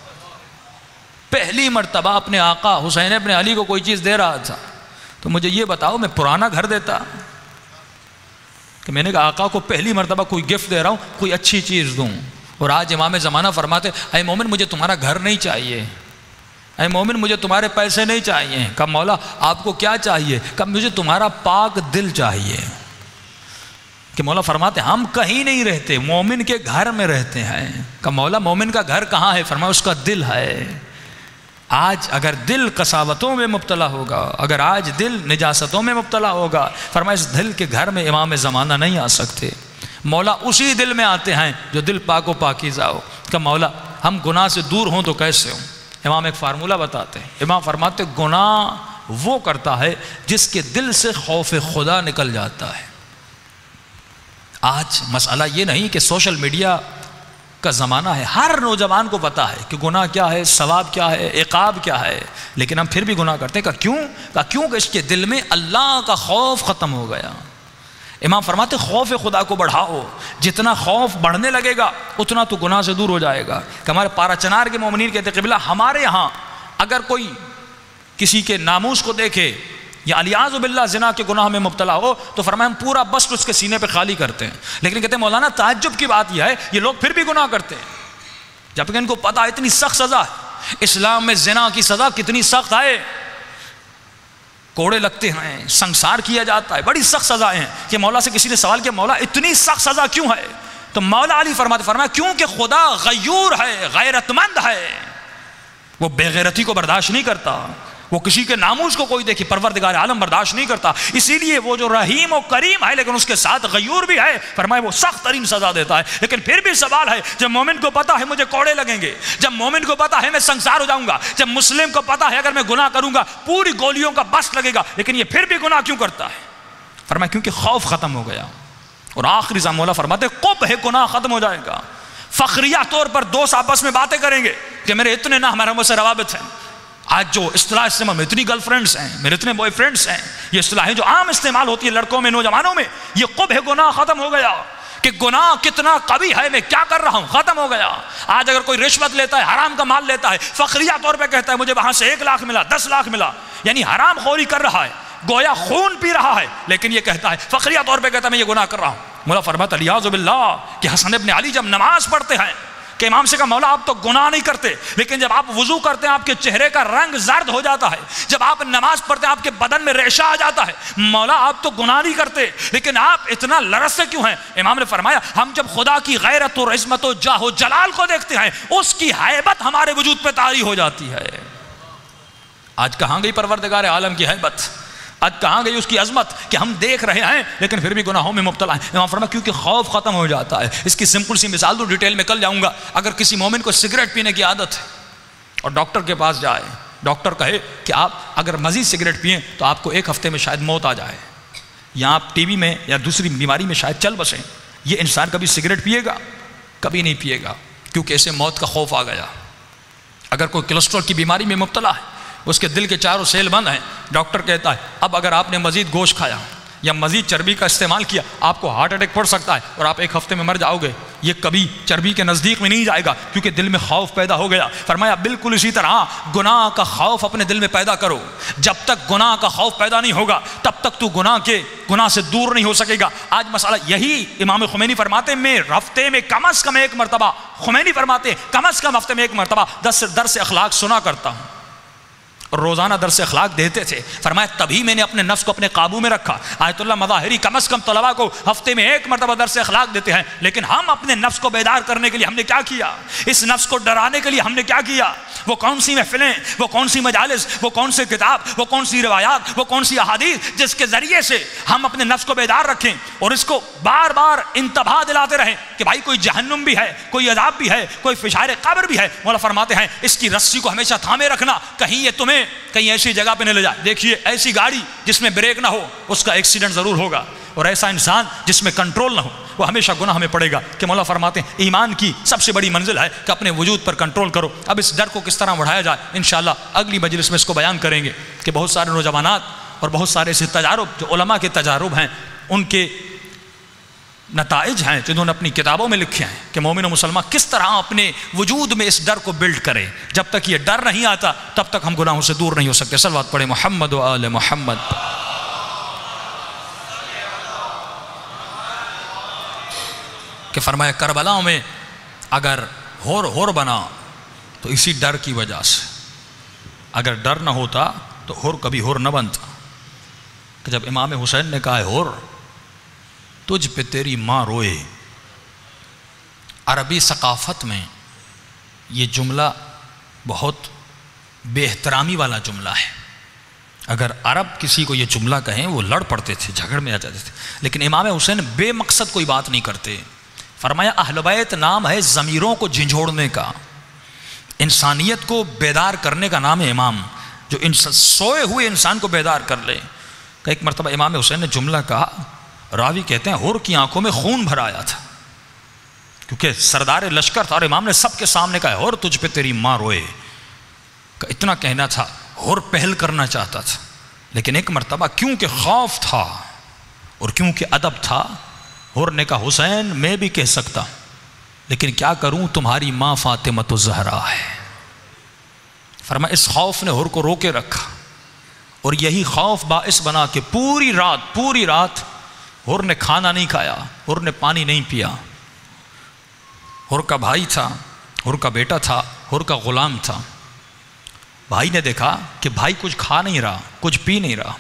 پہلی مرتبہ اپنے آقا حسین ابن علی کو کوئی چیز دے رہا تھا. تو مجھے یہ بتاؤ میں پرانا گھر دیتا کہ میں نے کہا آقا کو پہلی مرتبہ کوئی گفٹ دے رہا ہوں، کوئی اچھی چیز دوں. اور آج امام زمانہ فرماتے اے مومن مجھے تمہارا گھر نہیں چاہیے، اے مومن مجھے تمہارے پیسے نہیں چاہیے. کہا مولا آپ کو کیا چاہیے؟ کہا مجھے تمہارا پاک دل چاہیے. کہ مولا فرماتے ہم کہیں نہیں رہتے، مومن کے گھر میں رہتے ہیں. کہ مولا مومن کا گھر کہاں ہے؟ فرمایا اس کا دل ہے. آج اگر دل قساوتوں میں مبتلا ہوگا، اگر آج دل نجاستوں میں مبتلا ہوگا، فرمایا اس دل کے گھر میں امام زمانہ نہیں آ سکتے. مولا اسی دل میں آتے ہیں جو دل پاک و پاکیزہ ہو. کہ مولا ہم گناہ سے دور ہوں تو کیسے ہوں؟ امام ایک فارمولہ بتاتے ہیں. امام فرماتے گناہ وہ کرتا ہے جس کے دل سے خوف خدا نکل جاتا ہے۔ آج مسئلہ یہ نہیں کہ سوشل میڈیا کا زمانہ ہے، ہر نوجوان کو پتا ہے کہ گناہ کیا ہے، ثواب کیا ہے، عقاب کیا ہے، لیکن ہم پھر بھی گناہ کرتے ہیں۔ کیوں کہ اس کے دل میں اللہ کا خوف ختم ہو گیا۔ امام فرماتے خوف خدا کو بڑھاؤ، جتنا خوف بڑھنے لگے گا اتنا تو گناہ سے دور ہو جائے گا۔ کہ ہمارے پارا چنار کے مومنین کہتے ہیں قبلہ ہمارے یہاں اگر کوئی کسی کے ناموس کو دیکھے یا الیاذ باللہ زنا کے گناہ میں مبتلا ہو تو فرمایا ہم پورا بسط اس کے سینے پہ خالی کرتے ہیں، لیکن کہتے ہیں مولانا تعجب کی بات یہ ہے یہ لوگ پھر بھی گناہ کرتے ہیں، جبکہ ان کو پتا ہے اتنی سخت سزا ہے۔ اسلام میں زنا کی سزا کتنی سخت ہے، کوڑے لگتے ہیں، سنسار کیا جاتا ہے، بڑی سخت سزائیں ہیں۔ کہ مولا سے کسی نے سوال کیا مولا اتنی سخت سزا کیوں ہے؟ تو مولا علی فرمایا کیونکہ خدا غیور ہے، غیرت مند ہے، وہ بے غیرتی کو برداشت نہیں کرتا، وہ کسی کے ناموس کو کوئی دیکھے پروردگار عالم برداشت نہیں کرتا، اسی لیے وہ جو رحیم و کریم ہے لیکن اس کے ساتھ غیور بھی ہے، فرمایا وہ سخت ترین سزا دیتا ہے۔ لیکن پھر بھی سوال ہے، جب مومن کو پتا ہے مجھے کوڑے لگیں گے، جب مومن کو پتا ہے میں سنسار ہو جاؤں گا، جب مسلم کو پتا ہے اگر میں گناہ کروں گا پوری گولیوں کا بس لگے گا، لیکن یہ پھر بھی گناہ کیوں کرتا ہے؟ فرمایا کیونکہ خوف ختم ہو گیا۔ اور آخری مولا فرماتے قبح گناہ ختم ہو جائے گا۔ فخریہ طور پر دوست آپس میں باتیں کریں گے کہ میرے اتنے نہ ہمارے سے روابط ہیں۔ آج جو اصطلاح استعمال میں اتنی گرل فرینڈس ہیں، میرے اتنے بوائے فرینڈس ہیں، یہ اصطلاحیں جو عام استعمال ہوتی ہے لڑکوں میں، نوجوانوں میں، یہ قبح گناہ ختم ہو گیا کہ گناہ کتنا قبیح ہے، میں کیا کر رہا ہوں، ختم ہو گیا۔ آج اگر کوئی رشوت لیتا ہے، حرام کا مال لیتا ہے، فخریہ طور پہ کہتا ہے مجھے وہاں سے 1 لاکھ ملا، 10 لاکھ ملا، یعنی حرام خوری کر رہا ہے، گویا خون پی رہا ہے، لیکن یہ کہتا ہے فخریہ طور پہ کہتا ہے میں یہ گناہ کر رہا ہوں۔ مولا فرماتا الیاذ باللہ کہ حسن ابن علی جب نماز پڑھتے ہیں کہ امام سے کہا مولا آپ تو گناہ نہیں کرتے، لیکن جب آپ وضو کرتے ہیں آپ کے چہرے کا رنگ زرد ہو جاتا ہے، جب آپ نماز پڑھتے ہیں آپ کے بدن میں ریشہ آ جاتا ہے، مولا آپ تو گناہ نہیں کرتے لیکن آپ اتنا لرزتے کیوں ہیں؟ امام نے فرمایا ہم جب خدا کی غیرت اور عظمت و جاہ و جلال کو دیکھتے ہیں اس کی ہیبت ہمارے وجود پہ طاری ہو جاتی ہے۔ آج کہاں گئی پروردگار عالم کی ہیبت، آج کہاں گئی اس کی عظمت کہ ہم دیکھ رہے ہیں لیکن پھر بھی گناہوں میں مبتلا ہیں۔ امام فرمایا کیونکہ خوف ختم ہو جاتا ہے۔ اس کی سمپل سی مثال تو ڈیٹیل میں کل جاؤں گا۔ اگر کسی مومن کو سگریٹ پینے کی عادت ہے اور ڈاکٹر کے پاس جائے، ڈاکٹر کہے کہ آپ اگر مزید سگریٹ پئیں تو آپ کو 1 ہفتے میں شاید موت آ جائے، یا آپ ٹی بی میں یا دوسری بیماری میں شاید چل بسیں، یہ انسان کبھی سگریٹ پیے گا؟ کبھی نہیں پیے گا، کیونکہ اسے موت کا خوف آ گیا۔ اگر کوئی کولیسٹرول کی بیماری میں مبتلا ہے، اس کے دل کے چاروں سیل بند ہیں، ڈاکٹر کہتا ہے اب اگر آپ نے مزید گوشت کھایا یا مزید چربی کا استعمال کیا آپ کو ہارٹ اٹیک پڑ سکتا ہے اور آپ 1 ہفتے میں مر جاؤ گے۔ یہ کبھی چربی کے نزدیک میں نہیں جائے گا کیونکہ دل میں خوف پیدا ہو گیا۔ فرمایا بالکل اسی طرح گناہ کا خوف اپنے دل میں پیدا کرو، جب تک گناہ کا خوف پیدا نہیں ہوگا تب تک تو گناہ سے دور نہیں ہو سکے گا۔ آج مسئلہ یہی امام خمینی فرماتے ہیں میں ہفتے میں کم از کم 1 مرتبہ، خمینی فرماتے ہیں کم از کم ہفتے میں 1 مرتبہ درس اخلاق سنا کرتا ہوں، اور روزانہ درس اخلاق دیتے تھے۔ فرمایا تبھی میں نے اپنے نفس کو اپنے قابو میں رکھا۔ آیت اللہ مظاہری کم از کم طلباء کو ہفتے میں 1 مرتبہ درس اخلاق دیتے ہیں، لیکن ہم اپنے نفس کو بیدار کرنے کے لیے ہم نے کیا کیا؟ اس نفس کو ڈرانے کے لیے ہم نے کیا کیا؟ وہ کون سی محفلیں، وہ کون سی مجالس، وہ کون سے کتاب، وہ کون سی روایات، وہ کون سی احادیث جس کے ذریعے سے ہم اپنے نفس کو بیدار رکھیں اور اس کو بار بار انتباہ دلاتے رہیں کہ بھائی کوئی جہنم بھی ہے، کوئی عذاب بھی ہے، کوئی فشار قبر بھی ہے۔ مولا فرماتے ہیں اس کی رسی کو ہمیشہ تھامے رکھنا، کہیں یہ تمہیں کہیں ایسی جگہ پہ نہ لے جائے۔ دیکھیے ایسی گاڑی جس میں بریک نہ ہو اس کا ایکسیڈنٹ ضرور ہوگا، اور ایسا انسان جس میں کنٹرول نہ ہو وہ ہمیشہ گناہ میں پڑے گا۔ کہ مولا فرماتے ہیں ایمان کی سب سے بڑی منزل ہے کہ اپنے وجود پر کنٹرول کرو۔ اب اس ڈر کو کس طرح بڑھایا جائے انشاءاللہ اگلی مجلس میں اس کو بیان کریں گے کہ بہت سارے نوجوانات اور بہت سارے ایسے تجارب جو علماء کے تجارب ہیں ان کے نتائج ہیں جنہوں نے اپنی کتابوں میں لکھے ہیں کہ مومن و مسلمان کس طرح اپنے وجود میں اس ڈر کو بلڈ کرے۔ جب تک یہ ڈر نہیں آتا تب تک ہم گناہوں سے دور نہیں ہو سکتے۔ صلوات پڑھیں محمد و آل محمد۔ کہ فرمایا کربلا میں اگر ہور بنا تو اسی ڈر کی وجہ سے، اگر ڈر نہ ہوتا تو ہور کبھی ہور نہ بنتا۔ کہ جب امام حسین نے کہا ہے ہور تجھ پہ تیری ماں روئے، عربی ثقافت میں یہ جملہ بہت بے احترامی والا جملہ ہے۔ اگر عرب کسی کو یہ جملہ کہیں وہ لڑ پڑتے تھے، جھگڑ میں آ جاتے تھے، لیکن امام حسین بے مقصد کوئی بات نہیں کرتے۔ فرمایا اہل بیت نام ہے ضمیروں کو جھنجھوڑنے کا، انسانیت کو بیدار کرنے کا نام ہے امام۔ جو سوئے ہوئے انسان کو بیدار کر لے. کہ ایک مرتبہ امام حسین نے جملہ کہا, راوی کہتے ہیں حور کی آنکھوں میں خون بھر آیا تھا, کیونکہ سردار لشکر تھا اور امام نے سب کے سامنے کہا حور تجھ پہ تیری ماں روئے. کہ اتنا کہنا تھا, حور پہل کرنا چاہتا تھا, لیکن ایک مرتبہ کیونکہ خوف تھا اور کیونکہ ادب تھا, حور نے کہا حسین میں بھی کہہ سکتا لیکن کیا کروں, تمہاری ماں فاطمہ الزہرا ہے. فرمایا اس خوف نے حور کو روکے رکھا, اور یہی خوف باعث بنا کہ پوری رات حور نے کھانا نہیں کھایا, حور نے پانی نہیں پیا. حور کا بھائی تھا, حور کا بیٹا تھا, حور کا غلام تھا. بھائی نے دیکھا کہ بھائی کچھ کھا نہیں رہا, کچھ پی نہیں رہا.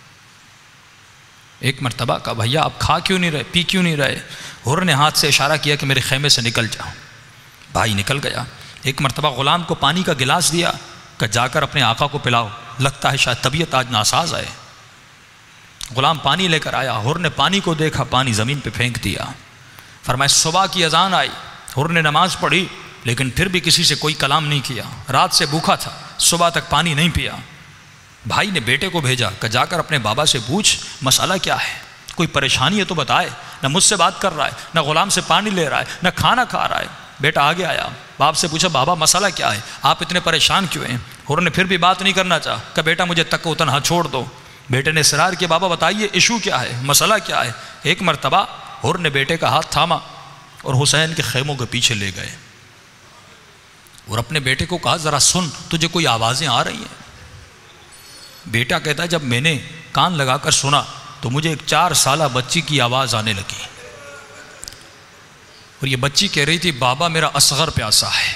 ایک مرتبہ کہا بھیا آپ کھا کیوں نہیں رہے, پی کیوں نہیں رہے؟ حور نے ہاتھ سے اشارہ کیا کہ میرے خیمے سے نکل جاؤ. بھائی نکل گیا. ایک مرتبہ غلام کو پانی کا گلاس دیا کہ جا کر اپنے آقا کو پلاؤ, لگتا ہے شاید طبیعت آج ناساز ہے. غلام پانی لے کر آیا, حور نے پانی کو دیکھا, پانی زمین پہ پھینک دیا. فرمایا صبح کی اذان آئی, حور نے نماز پڑھی لیکن پھر بھی کسی سے کوئی کلام نہیں کیا. رات سے بھوکا تھا, صبح تک پانی نہیں پیا. بھائی نے بیٹے کو بھیجا کہ جا کر اپنے بابا سے پوچھ مسئلہ کیا ہے, کوئی پریشانی ہے تو بتائے. نہ مجھ سے بات کر رہا ہے, نہ غلام سے پانی لے رہا ہے, نہ کھانا کھا رہا ہے. بیٹا آگے آیا, باپ سے پوچھا بابا مسئلہ کیا ہے, آپ اتنے پریشان کیوں ہیں؟ حور نے پھر بھی بات نہیں کرنا چاہا کہ بیٹا مجھے تک و تنہا چھوڑ دو. بیٹے نے اصرار کیا بابا بتائیے ایشو کیا ہے, مسئلہ کیا ہے. ایک مرتبہ حور نے بیٹے کا ہاتھ تھاما اور حسین کے خیموں کے پیچھے لے گئے اور اپنے بیٹے کو کہا ذرا سن, تجھے کوئی آوازیں آ رہی ہیں؟ بیٹا کہتا ہے جب میں نے کان لگا کر سنا تو مجھے ایک 4 سالہ بچی کی آواز آنے لگی, اور یہ بچی کہہ رہی تھی بابا میرا اصغر پیاسا ہے.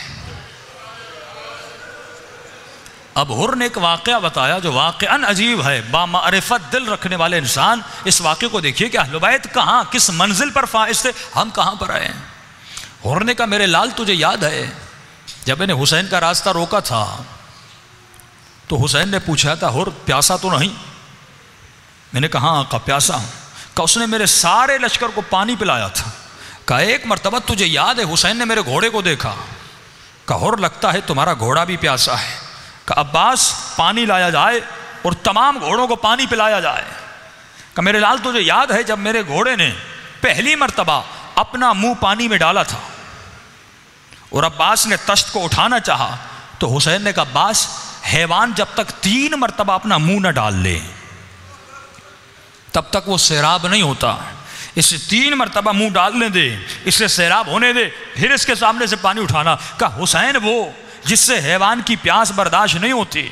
اب حور نے ایک واقعہ بتایا جو واقعاً عجیب ہے. با معرفت دل رکھنے والے انسان اس واقعے کو دیکھیے کہ اہل بیت کہاں کس منزل پر فائز تھے, ہم کہاں پر آئے ہیں. حور نے کہا میرے لال تجھے یاد ہے جب میں نے حسین کا راستہ روکا تھا تو حسین نے پوچھا تھا حور پیاسا تو نہیں؟ میں نے کہا آقا پیاسا ہوں. کہا اس نے میرے سارے لشکر کو پانی پلایا تھا. کہا ایک مرتبہ تجھے یاد ہے حسین نے میرے گھوڑے کو دیکھا, کہا حور لگتا ہے تمہارا گھوڑا بھی پیاسا ہے. کہا عباس پانی لایا جائے اور تمام گھوڑوں کو پانی پلایا جائے. کہا میرے لال تجھے یاد ہے جب میرے گھوڑے نے پہلی مرتبہ اپنا منہ پانی میں ڈالا تھا اور عباس نے تشت کو اٹھانا چاہا تو حسین نے کہا عباس حیوان جب تک 3 مرتبہ اپنا منہ نہ ڈال لے تب تک وہ سیراب نہیں ہوتا. اسے 3 مرتبہ منہ ڈالنے دے, اسے سیراب ہونے دے, پھر اس کے سامنے سے پانی اٹھانا. کہا حسین وہ جس سے حیوان کی پیاس برداشت نہیں ہوتی.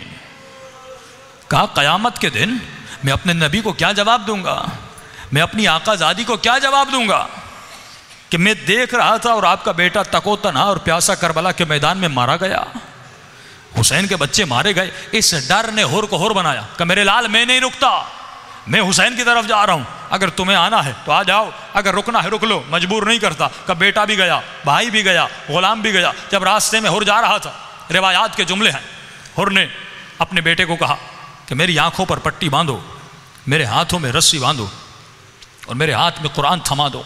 کہا قیامت کے دن میں اپنے نبی کو کیا جواب دوں گا, میں اپنی آقا زادی کو کیا جواب دوں گا کہ میں دیکھ رہا تھا اور آپ کا بیٹا تکو تنہا اور پیاسا کربلا کے میدان میں مارا گیا, حسین کے بچے مارے گئے. اس ڈر نے حور کو حور بنایا کہ میرے لال میں نہیں رکتا, میں حسین کی طرف جا رہا ہوں, اگر تمہیں آنا ہے تو آ جاؤ, اگر رکنا ہے رک لو, مجبور نہیں کرتا. کہ بیٹا بھی گیا, بھائی بھی گیا, غلام بھی گیا. جب راستے میں حور جا رہا تھا, روایات کے جملے ہیں, حور نے اپنے بیٹے کو کہا کہ میری آنکھوں پر پٹی باندھو, میرے ہاتھوں میں رسی باندھو اور میرے ہاتھ میں قرآن تھما دو.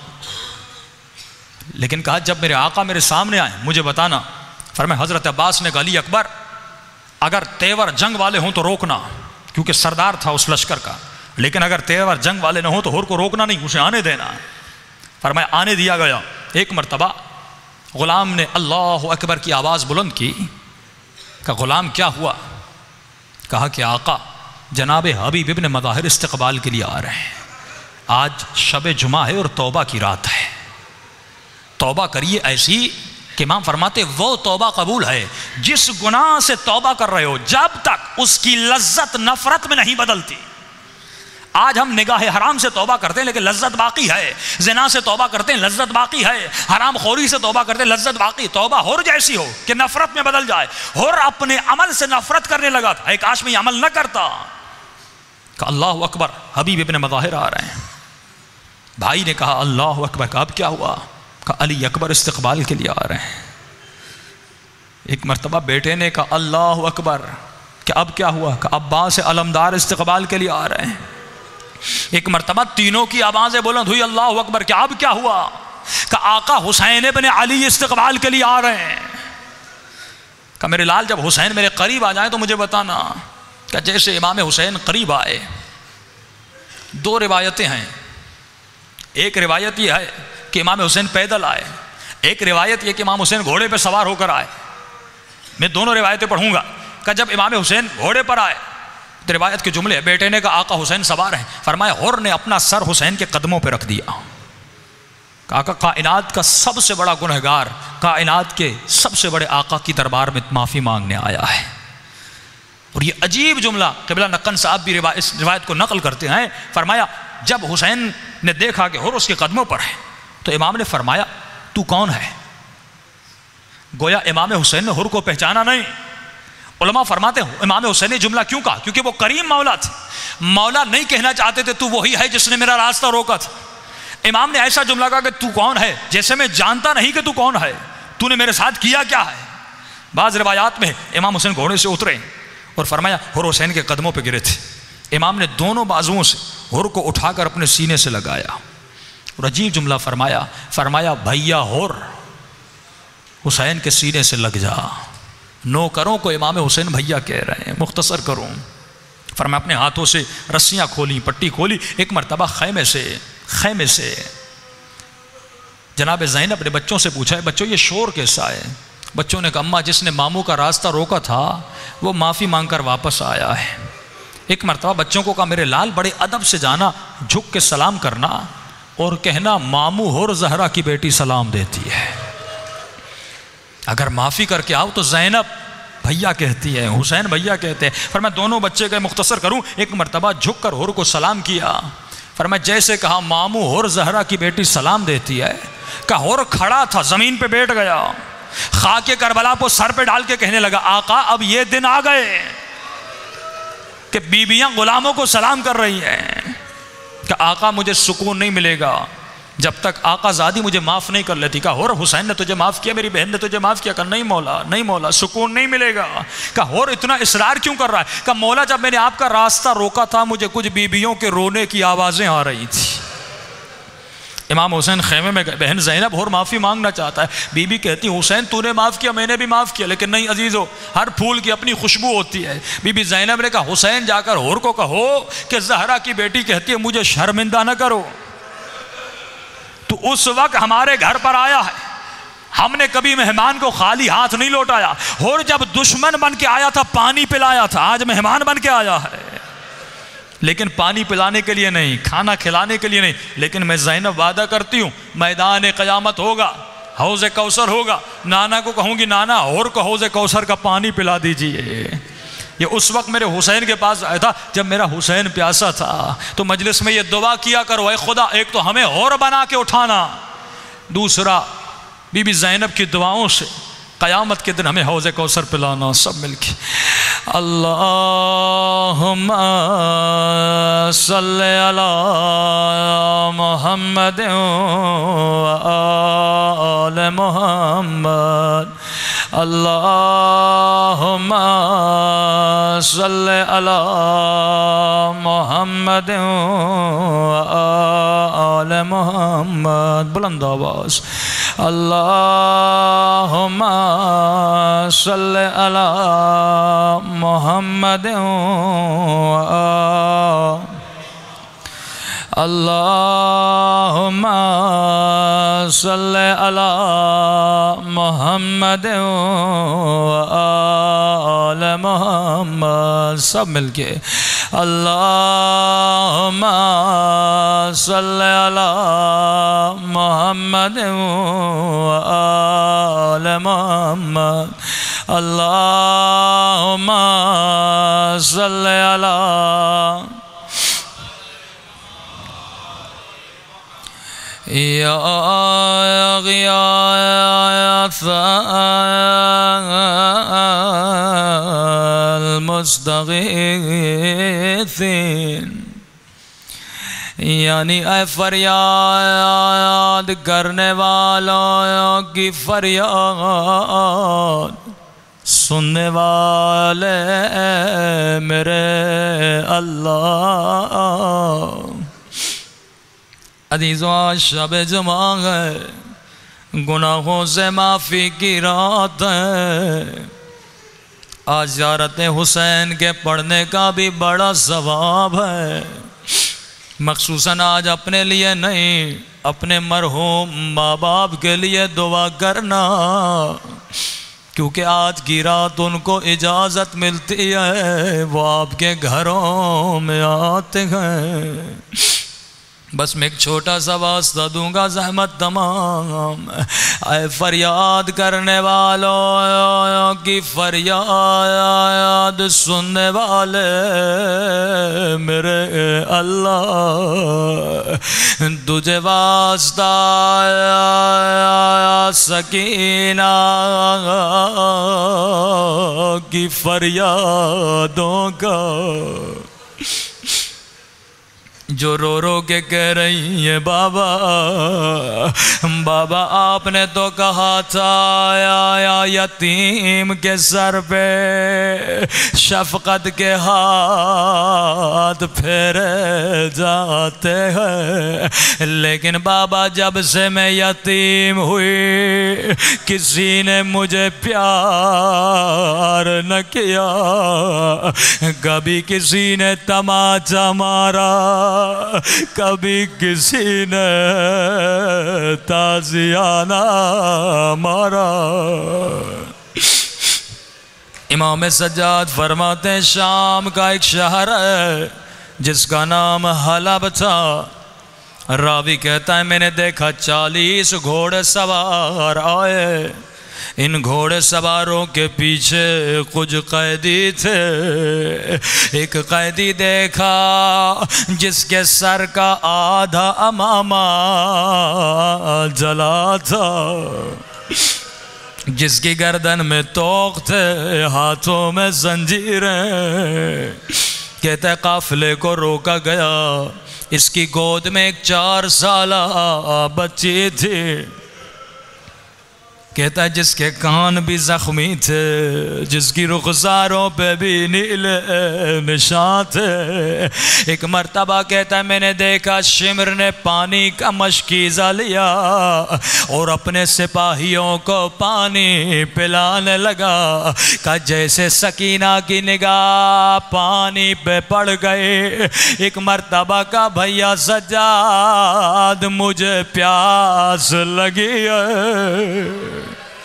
لیکن کہا جب میرے آقا میرے سامنے آئے مجھے بتانا. فرمایا حضرت عباس نے کہا علی اکبر اگر تیور جنگ والے ہوں تو روکنا, کیونکہ سردار تھا اس لشکر کا, لیکن اگر تیور جنگ والے نہ ہوں تو حور کو روکنا نہیں, اسے آنے دینا. فرمایا آنے دیا گیا. ایک مرتبہ غلام نے اللہ اکبر کی آواز بلند کی. کہ غلام کیا ہوا؟ کہا کہ آقا جناب حبیب ابن مظاہر استقبال کے لیے آ رہے ہیں, آج شب جمعہ ہے اور توبہ کی رات ہے, توبہ کریے ایسی کہ امام فرماتے وہ توبہ قبول ہے جس گناہ سے توبہ کر رہے ہو جب تک اس کی لذت نفرت میں نہیں بدلتی. آج ہم نگاہ حرام سے توبہ کرتے ہیں لیکن لذت باقی ہے, زنا سے توبہ کرتے ہیں لذت باقی ہے, حرام خوری سے توبہ کرتے ہیں لذت باقی. توبہ حور جیسی ہو کہ نفرت میں بدل جائے. حور اپنے عمل سے نفرت کرنے لگا تھا, ایک کاش میں یہ عمل نہ کرتا. کہ اللہ اکبر حبیب ابن مظاہر آ رہے ہیں. بھائی نے کہا اللہ اکبر. کہ اب کیا ہوا؟ کہ علی اکبر استقبال کے لیے آ رہے ہیں. ایک مرتبہ بیٹے نے کہا اللہ اکبر. کہ اب کیا ہوا؟ کہ عباس علمدار استقبال کے لیے آ رہے ہیں. ایک مرتبہ تینوں کی آوازیں بلند ہوئی اللہ اکبر. کہ اب کیا ہوا؟ کہ آقا حسین ابن علی استقبال کے لیے آ رہے ہیں. کہ میرے لال جب حسین میرے قریب آ جائیں تو مجھے بتانا. کہ جیسے امام حسین قریب آئے، دو روایتیں ہیں، ایک روایت یہ ہے کہ امام حسین پیدل آئے، ایک روایت یہ کہ امام حسین گھوڑے پہ سوار ہو کر آئے۔ میں دونوں روایتیں پڑھوں گا کہ جب امام حسین گھوڑے پر آئے تو روایت کے جملے، بیٹے نے کہا آقا حسین سوار ہیں، فرمایا حر نے اپنا سر حسین کے قدموں پہ رکھ دیا، آقا کائنات کا سب سے بڑا گنہگار، کائنات کے سب سے بڑے آقا کی دربار میں معافی مانگنے آیا ہے۔ اور یہ عجیب جملہ قبلہ نقن صاحب بھی اس روایت کو نقل کرتے ہیں، فرمایا جب حسین نے دیکھا کہ حر اس کے قدموں پر ہے تو امام نے فرمایا تو کون ہے؟ گویا امام حسین نے حر کو پہچانا نہیں۔ علماء فرماتے ہیں امام حسین نے جملہ کیوں کہا؟ کیونکہ وہ کریم مولا تھے، مولا نہیں کہنا چاہتے تھے تو وہی ہے جس نے میرا راستہ روکا تھا۔ امام نے ایسا جملہ کہا کہ تو کون ہے، جیسے میں جانتا نہیں کہ تو کون ہے، تو نے میرے ساتھ کیا کیا ہے۔ بعض روایات میں امام حسین گھوڑے سے اترے اور فرمایا حر حسین کے قدموں پہ گرے تھے، امام نے دونوں بازوؤں سے حر کو اٹھا کر اپنے سینے سے لگایا اور عجیب جملہ فرمایا بھیا حر حسین کے سینے سے لگ جا۔ نوکروں کو امام حسین بھیا کہہ رہے ہیں، مختصر کروں، فرمایا اپنے ہاتھوں سے رسیاں کھولی، پٹی کھولی، ایک مرتبہ خیمے سے جناب زینب نے بچوں سے پوچھا ہے بچوں یہ شور کیسا ہے؟ بچوں نے کہا اماں جس نے ماموں کا راستہ روکا تھا وہ معافی مانگ کر واپس آیا ہے۔ ایک مرتبہ بچوں کو کہا میرے لال بڑے ادب سے جانا، جھک کے سلام کرنا اور کہنا ماموں حر زہرا کی بیٹی سلام دیتی ہے، اگر معافی کر کے آؤ تو زینب بھیا کہتی ہے، حسین بھیا کہتے ہیں۔ فرمایا دونوں بچے گئے، مختصر کروں، ایک مرتبہ جھک کر حر کو سلام کیا، فرمایا جیسے کہا ماموں حر زہرا کی بیٹی سلام دیتی ہے، کہ حر کھڑا تھا زمین پہ بیٹھ گیا، خاک کربلا کو سر پہ ڈال کے کہنے لگا آقا اب یہ دن آ گئے کہ بیویاں غلاموں کو سلام کر رہی ہیں، کہ آقا مجھے سکون نہیں ملے گا جب تک آقا زادی مجھے معاف نہیں کر لیتی۔ کہا حر حسین نے تجھے معاف کیا، میری بہن نے تجھے معاف کیا؟ کہا نہیں مولا سکون نہیں ملے گا۔ کہا حر اتنا اصرار کیوں کر رہا ہے؟ کہا مولا جب میں نے آپ کا راستہ روکا تھا مجھے کچھ بیویوں کے رونے کی آوازیں آ رہی تھی۔ امام حسین خیمے میں گئے، بہن زینب حر معافی مانگنا چاہتا ہے، بی بی کہتی حسین تو نے معاف کیا میں نے بھی معاف کیا، لیکن نہیں عزیزو ہر پھول کی اپنی خوشبو ہوتی ہے۔ بی بی زینب نے کہا حسین جا کر حر کو کہو کہ زہرا کی بیٹی کہتی ہے مجھے شرمندہ نہ کرو، تو اس وقت ہمارے گھر پر آیا ہے، ہم نے کبھی مہمان کو خالی ہاتھ نہیں لوٹایا، حر جب دشمن بن کے آیا تھا پانی پلایا تھا، آج مہمان بن کے آیا ہے لیکن پانی پلانے کے لیے نہیں، کھانا کھلانے کے لیے نہیں، لیکن میں زینب وعدہ کرتی ہوں میدان قیامت ہوگا، حوض کوثر ہوگا، نانا کو کہوں گی نانا حر کو حوض کوثر کا پانی پلا دیجئے۔ یہ اس وقت میرے حسین کے پاس آیا تھا جب میرا حسین پیاسا تھا، تو مجلس میں یہ دعا کیا کرو اے خدا ایک تو ہمیں حر بنا کے اٹھانا، دوسرا بی بی زینب کی دعاؤں سے قیامت کے دن ہمیں حوض کوثر پلانا، سب مل کے اللہم صلی علی محمد و آل محمد، اللہم صلی علی محمد و آل محمد، بلند آواز اللہم صلی علی محمد اللہم صلی علی محمد و آل محمد، سب مل کے اللہم صلی علی محمد و آل محمد، اللہم صلی علی یا غیاث المستغیثین، یعنی اے فریاد کرنے والوں کی فریاد سننے والے میرے اللہ۔ عزیزوں شب جمعہ ہے، گناہوں سے معافی کی رات ہے، آج زیارت حسین کے پڑھنے کا بھی بڑا ثواب ہے، مخصوصاً آج اپنے لیے نہیں، اپنے مرحوم ماں باپ کے لیے دعا کرنا، کیونکہ آج کی رات ان کو اجازت ملتی ہے، وہ آپ کے گھروں میں آتے ہیں۔ بس میں ایک چھوٹا سا واسطہ دوں گا، زحمت تمام، اے فریاد کرنے والوں کی فریاد سننے والے میرے اللہ، تجھے واسطہ سکینہ کی فریادوں کا، جو رو رو کے کہہ رہی ہیں بابا بابا آپ نے تو کہا تھا یا یتیم کے سر پہ شفقت کے ہاتھ پھیرے جاتے ہیں، لیکن بابا جب سے میں یتیم ہوئی کسی نے مجھے پیار نہ کیا، کبھی کسی نے تماچا مارا، کبھی کسی نے تازیانہ مارا۔ امام سجاد فرماتے ہیں شام کا ایک شہر ہے جس کا نام حلب تھا، راوی کہتا ہے میں نے دیکھا 40 گھوڑے سوار آئے، ان گھوڑے سواروں کے پیچھے کچھ قیدی تھے، ایک قیدی دیکھا جس کے سر کا آدھا امامہ جلا تھا، جس کی گردن میں توق تھے، ہاتھوں میں زنجیریں، کہتا ہے قافلے کو روکا گیا، اس کی گود میں ایک 4 سالہ بچی تھی، کہتا ہے جس کے کان بھی زخمی تھے، جس کی رخساروں پہ بھی نیلے نشان تھے۔ ایک مرتبہ کہتا ہے میں نے دیکھا شمر نے پانی کا مشکیزہ لیا اور اپنے سپاہیوں کو پانی پلانے لگا، کہ جیسے سکینہ کی نگاہ پانی پہ پڑ گئے، ایک مرتبہ کا بھیا سجاد مجھے پیاس لگی ہے،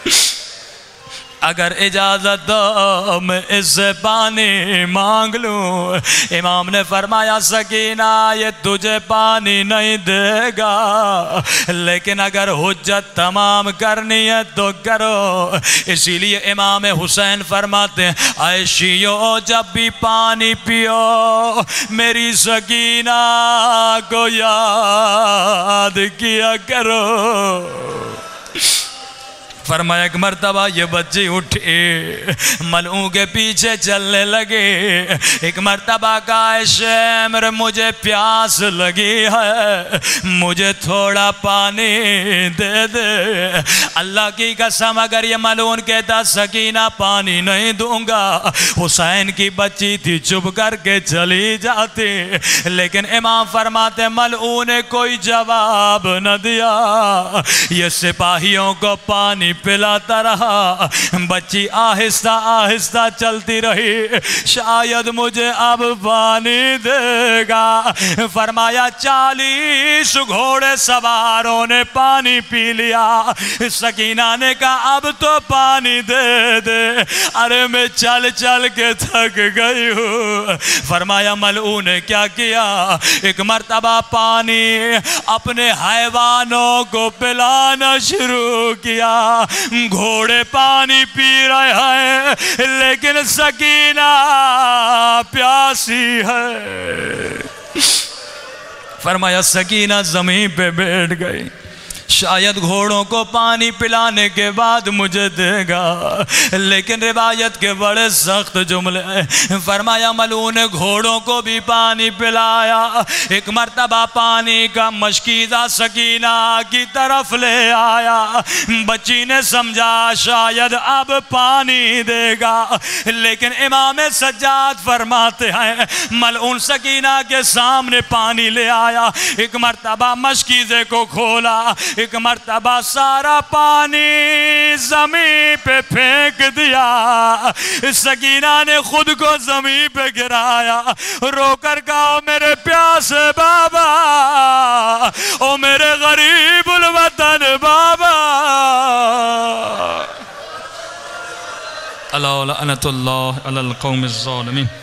اگر اجازت دو میں اس سے پانی مانگ لوں۔ امام نے فرمایا سکینہ یہ تجھے پانی نہیں دے گا، لیکن اگر حجت تمام کرنی ہے تو کرو۔ اسی لیے امام حسین فرماتے ہیں عائشیو جب بھی پانی پیو میری سکینہ کو یاد کیا کرو۔ فرمایا ایک مرتبہ یہ بچی اٹھی، ملعون کے پیچھے چلنے لگے، ایک مرتبہ کہا شمر مجھے پیاس لگی ہے، مجھے تھوڑا پانی دے دے۔ اللہ کی قسم اگر یہ ملعون کہتا سکینہ پانی نہیں دوں گا، حسین کی بچی تھی چپ کر کے چلی جاتی، لیکن امام فرماتے ملعون نے کوئی جواب نہ دیا، یہ سپاہیوں کو پانی پلاتا رہا، بچی آہستہ آہستہ چلتی رہی، شاید مجھے اب پانی دے گا۔ فرمایا 40 گھوڑے سواروں نے پانی پی لیا، سکینہ نے کہا اب تو پانی دے دے، ارے میں چل چل کے تھک گئی ہوں۔ فرمایا ملعون نے کیا کیا، ایک مرتبہ پانی اپنے حیوانوں کو پلانا شروع کیا، گھوڑے پانی پی رہے ہیں لیکن سکینہ پیاسی ہے۔ فرمایا سکینہ زمین پہ بیٹھ گئی، شاید گھوڑوں کو پانی پلانے کے بعد مجھے دے گا، لیکن روایت کے بڑے سخت جملے ہیں۔ فرمایا ملعون نے گھوڑوں کو بھی پانی پلایا، ایک مرتبہ پانی کا مشکیزہ سکینہ کی طرف لے آیا، بچی نے سمجھا شاید اب پانی دے گا، لیکن امام سجاد فرماتے ہیں ملعون سکینہ کے سامنے پانی لے آیا، ایک مرتبہ مشکیزے کو کھولا، ایک ایک مرتبہ سارا پانی زمین پہ پھینک دیا، سکینہ نے خود کو زمین پہ گرایا، رو کر کہا میرے پیاسے بابا، او میرے غریب الوطن بابا۔ اللہ لعنت اللہ علی القوم الظالمین۔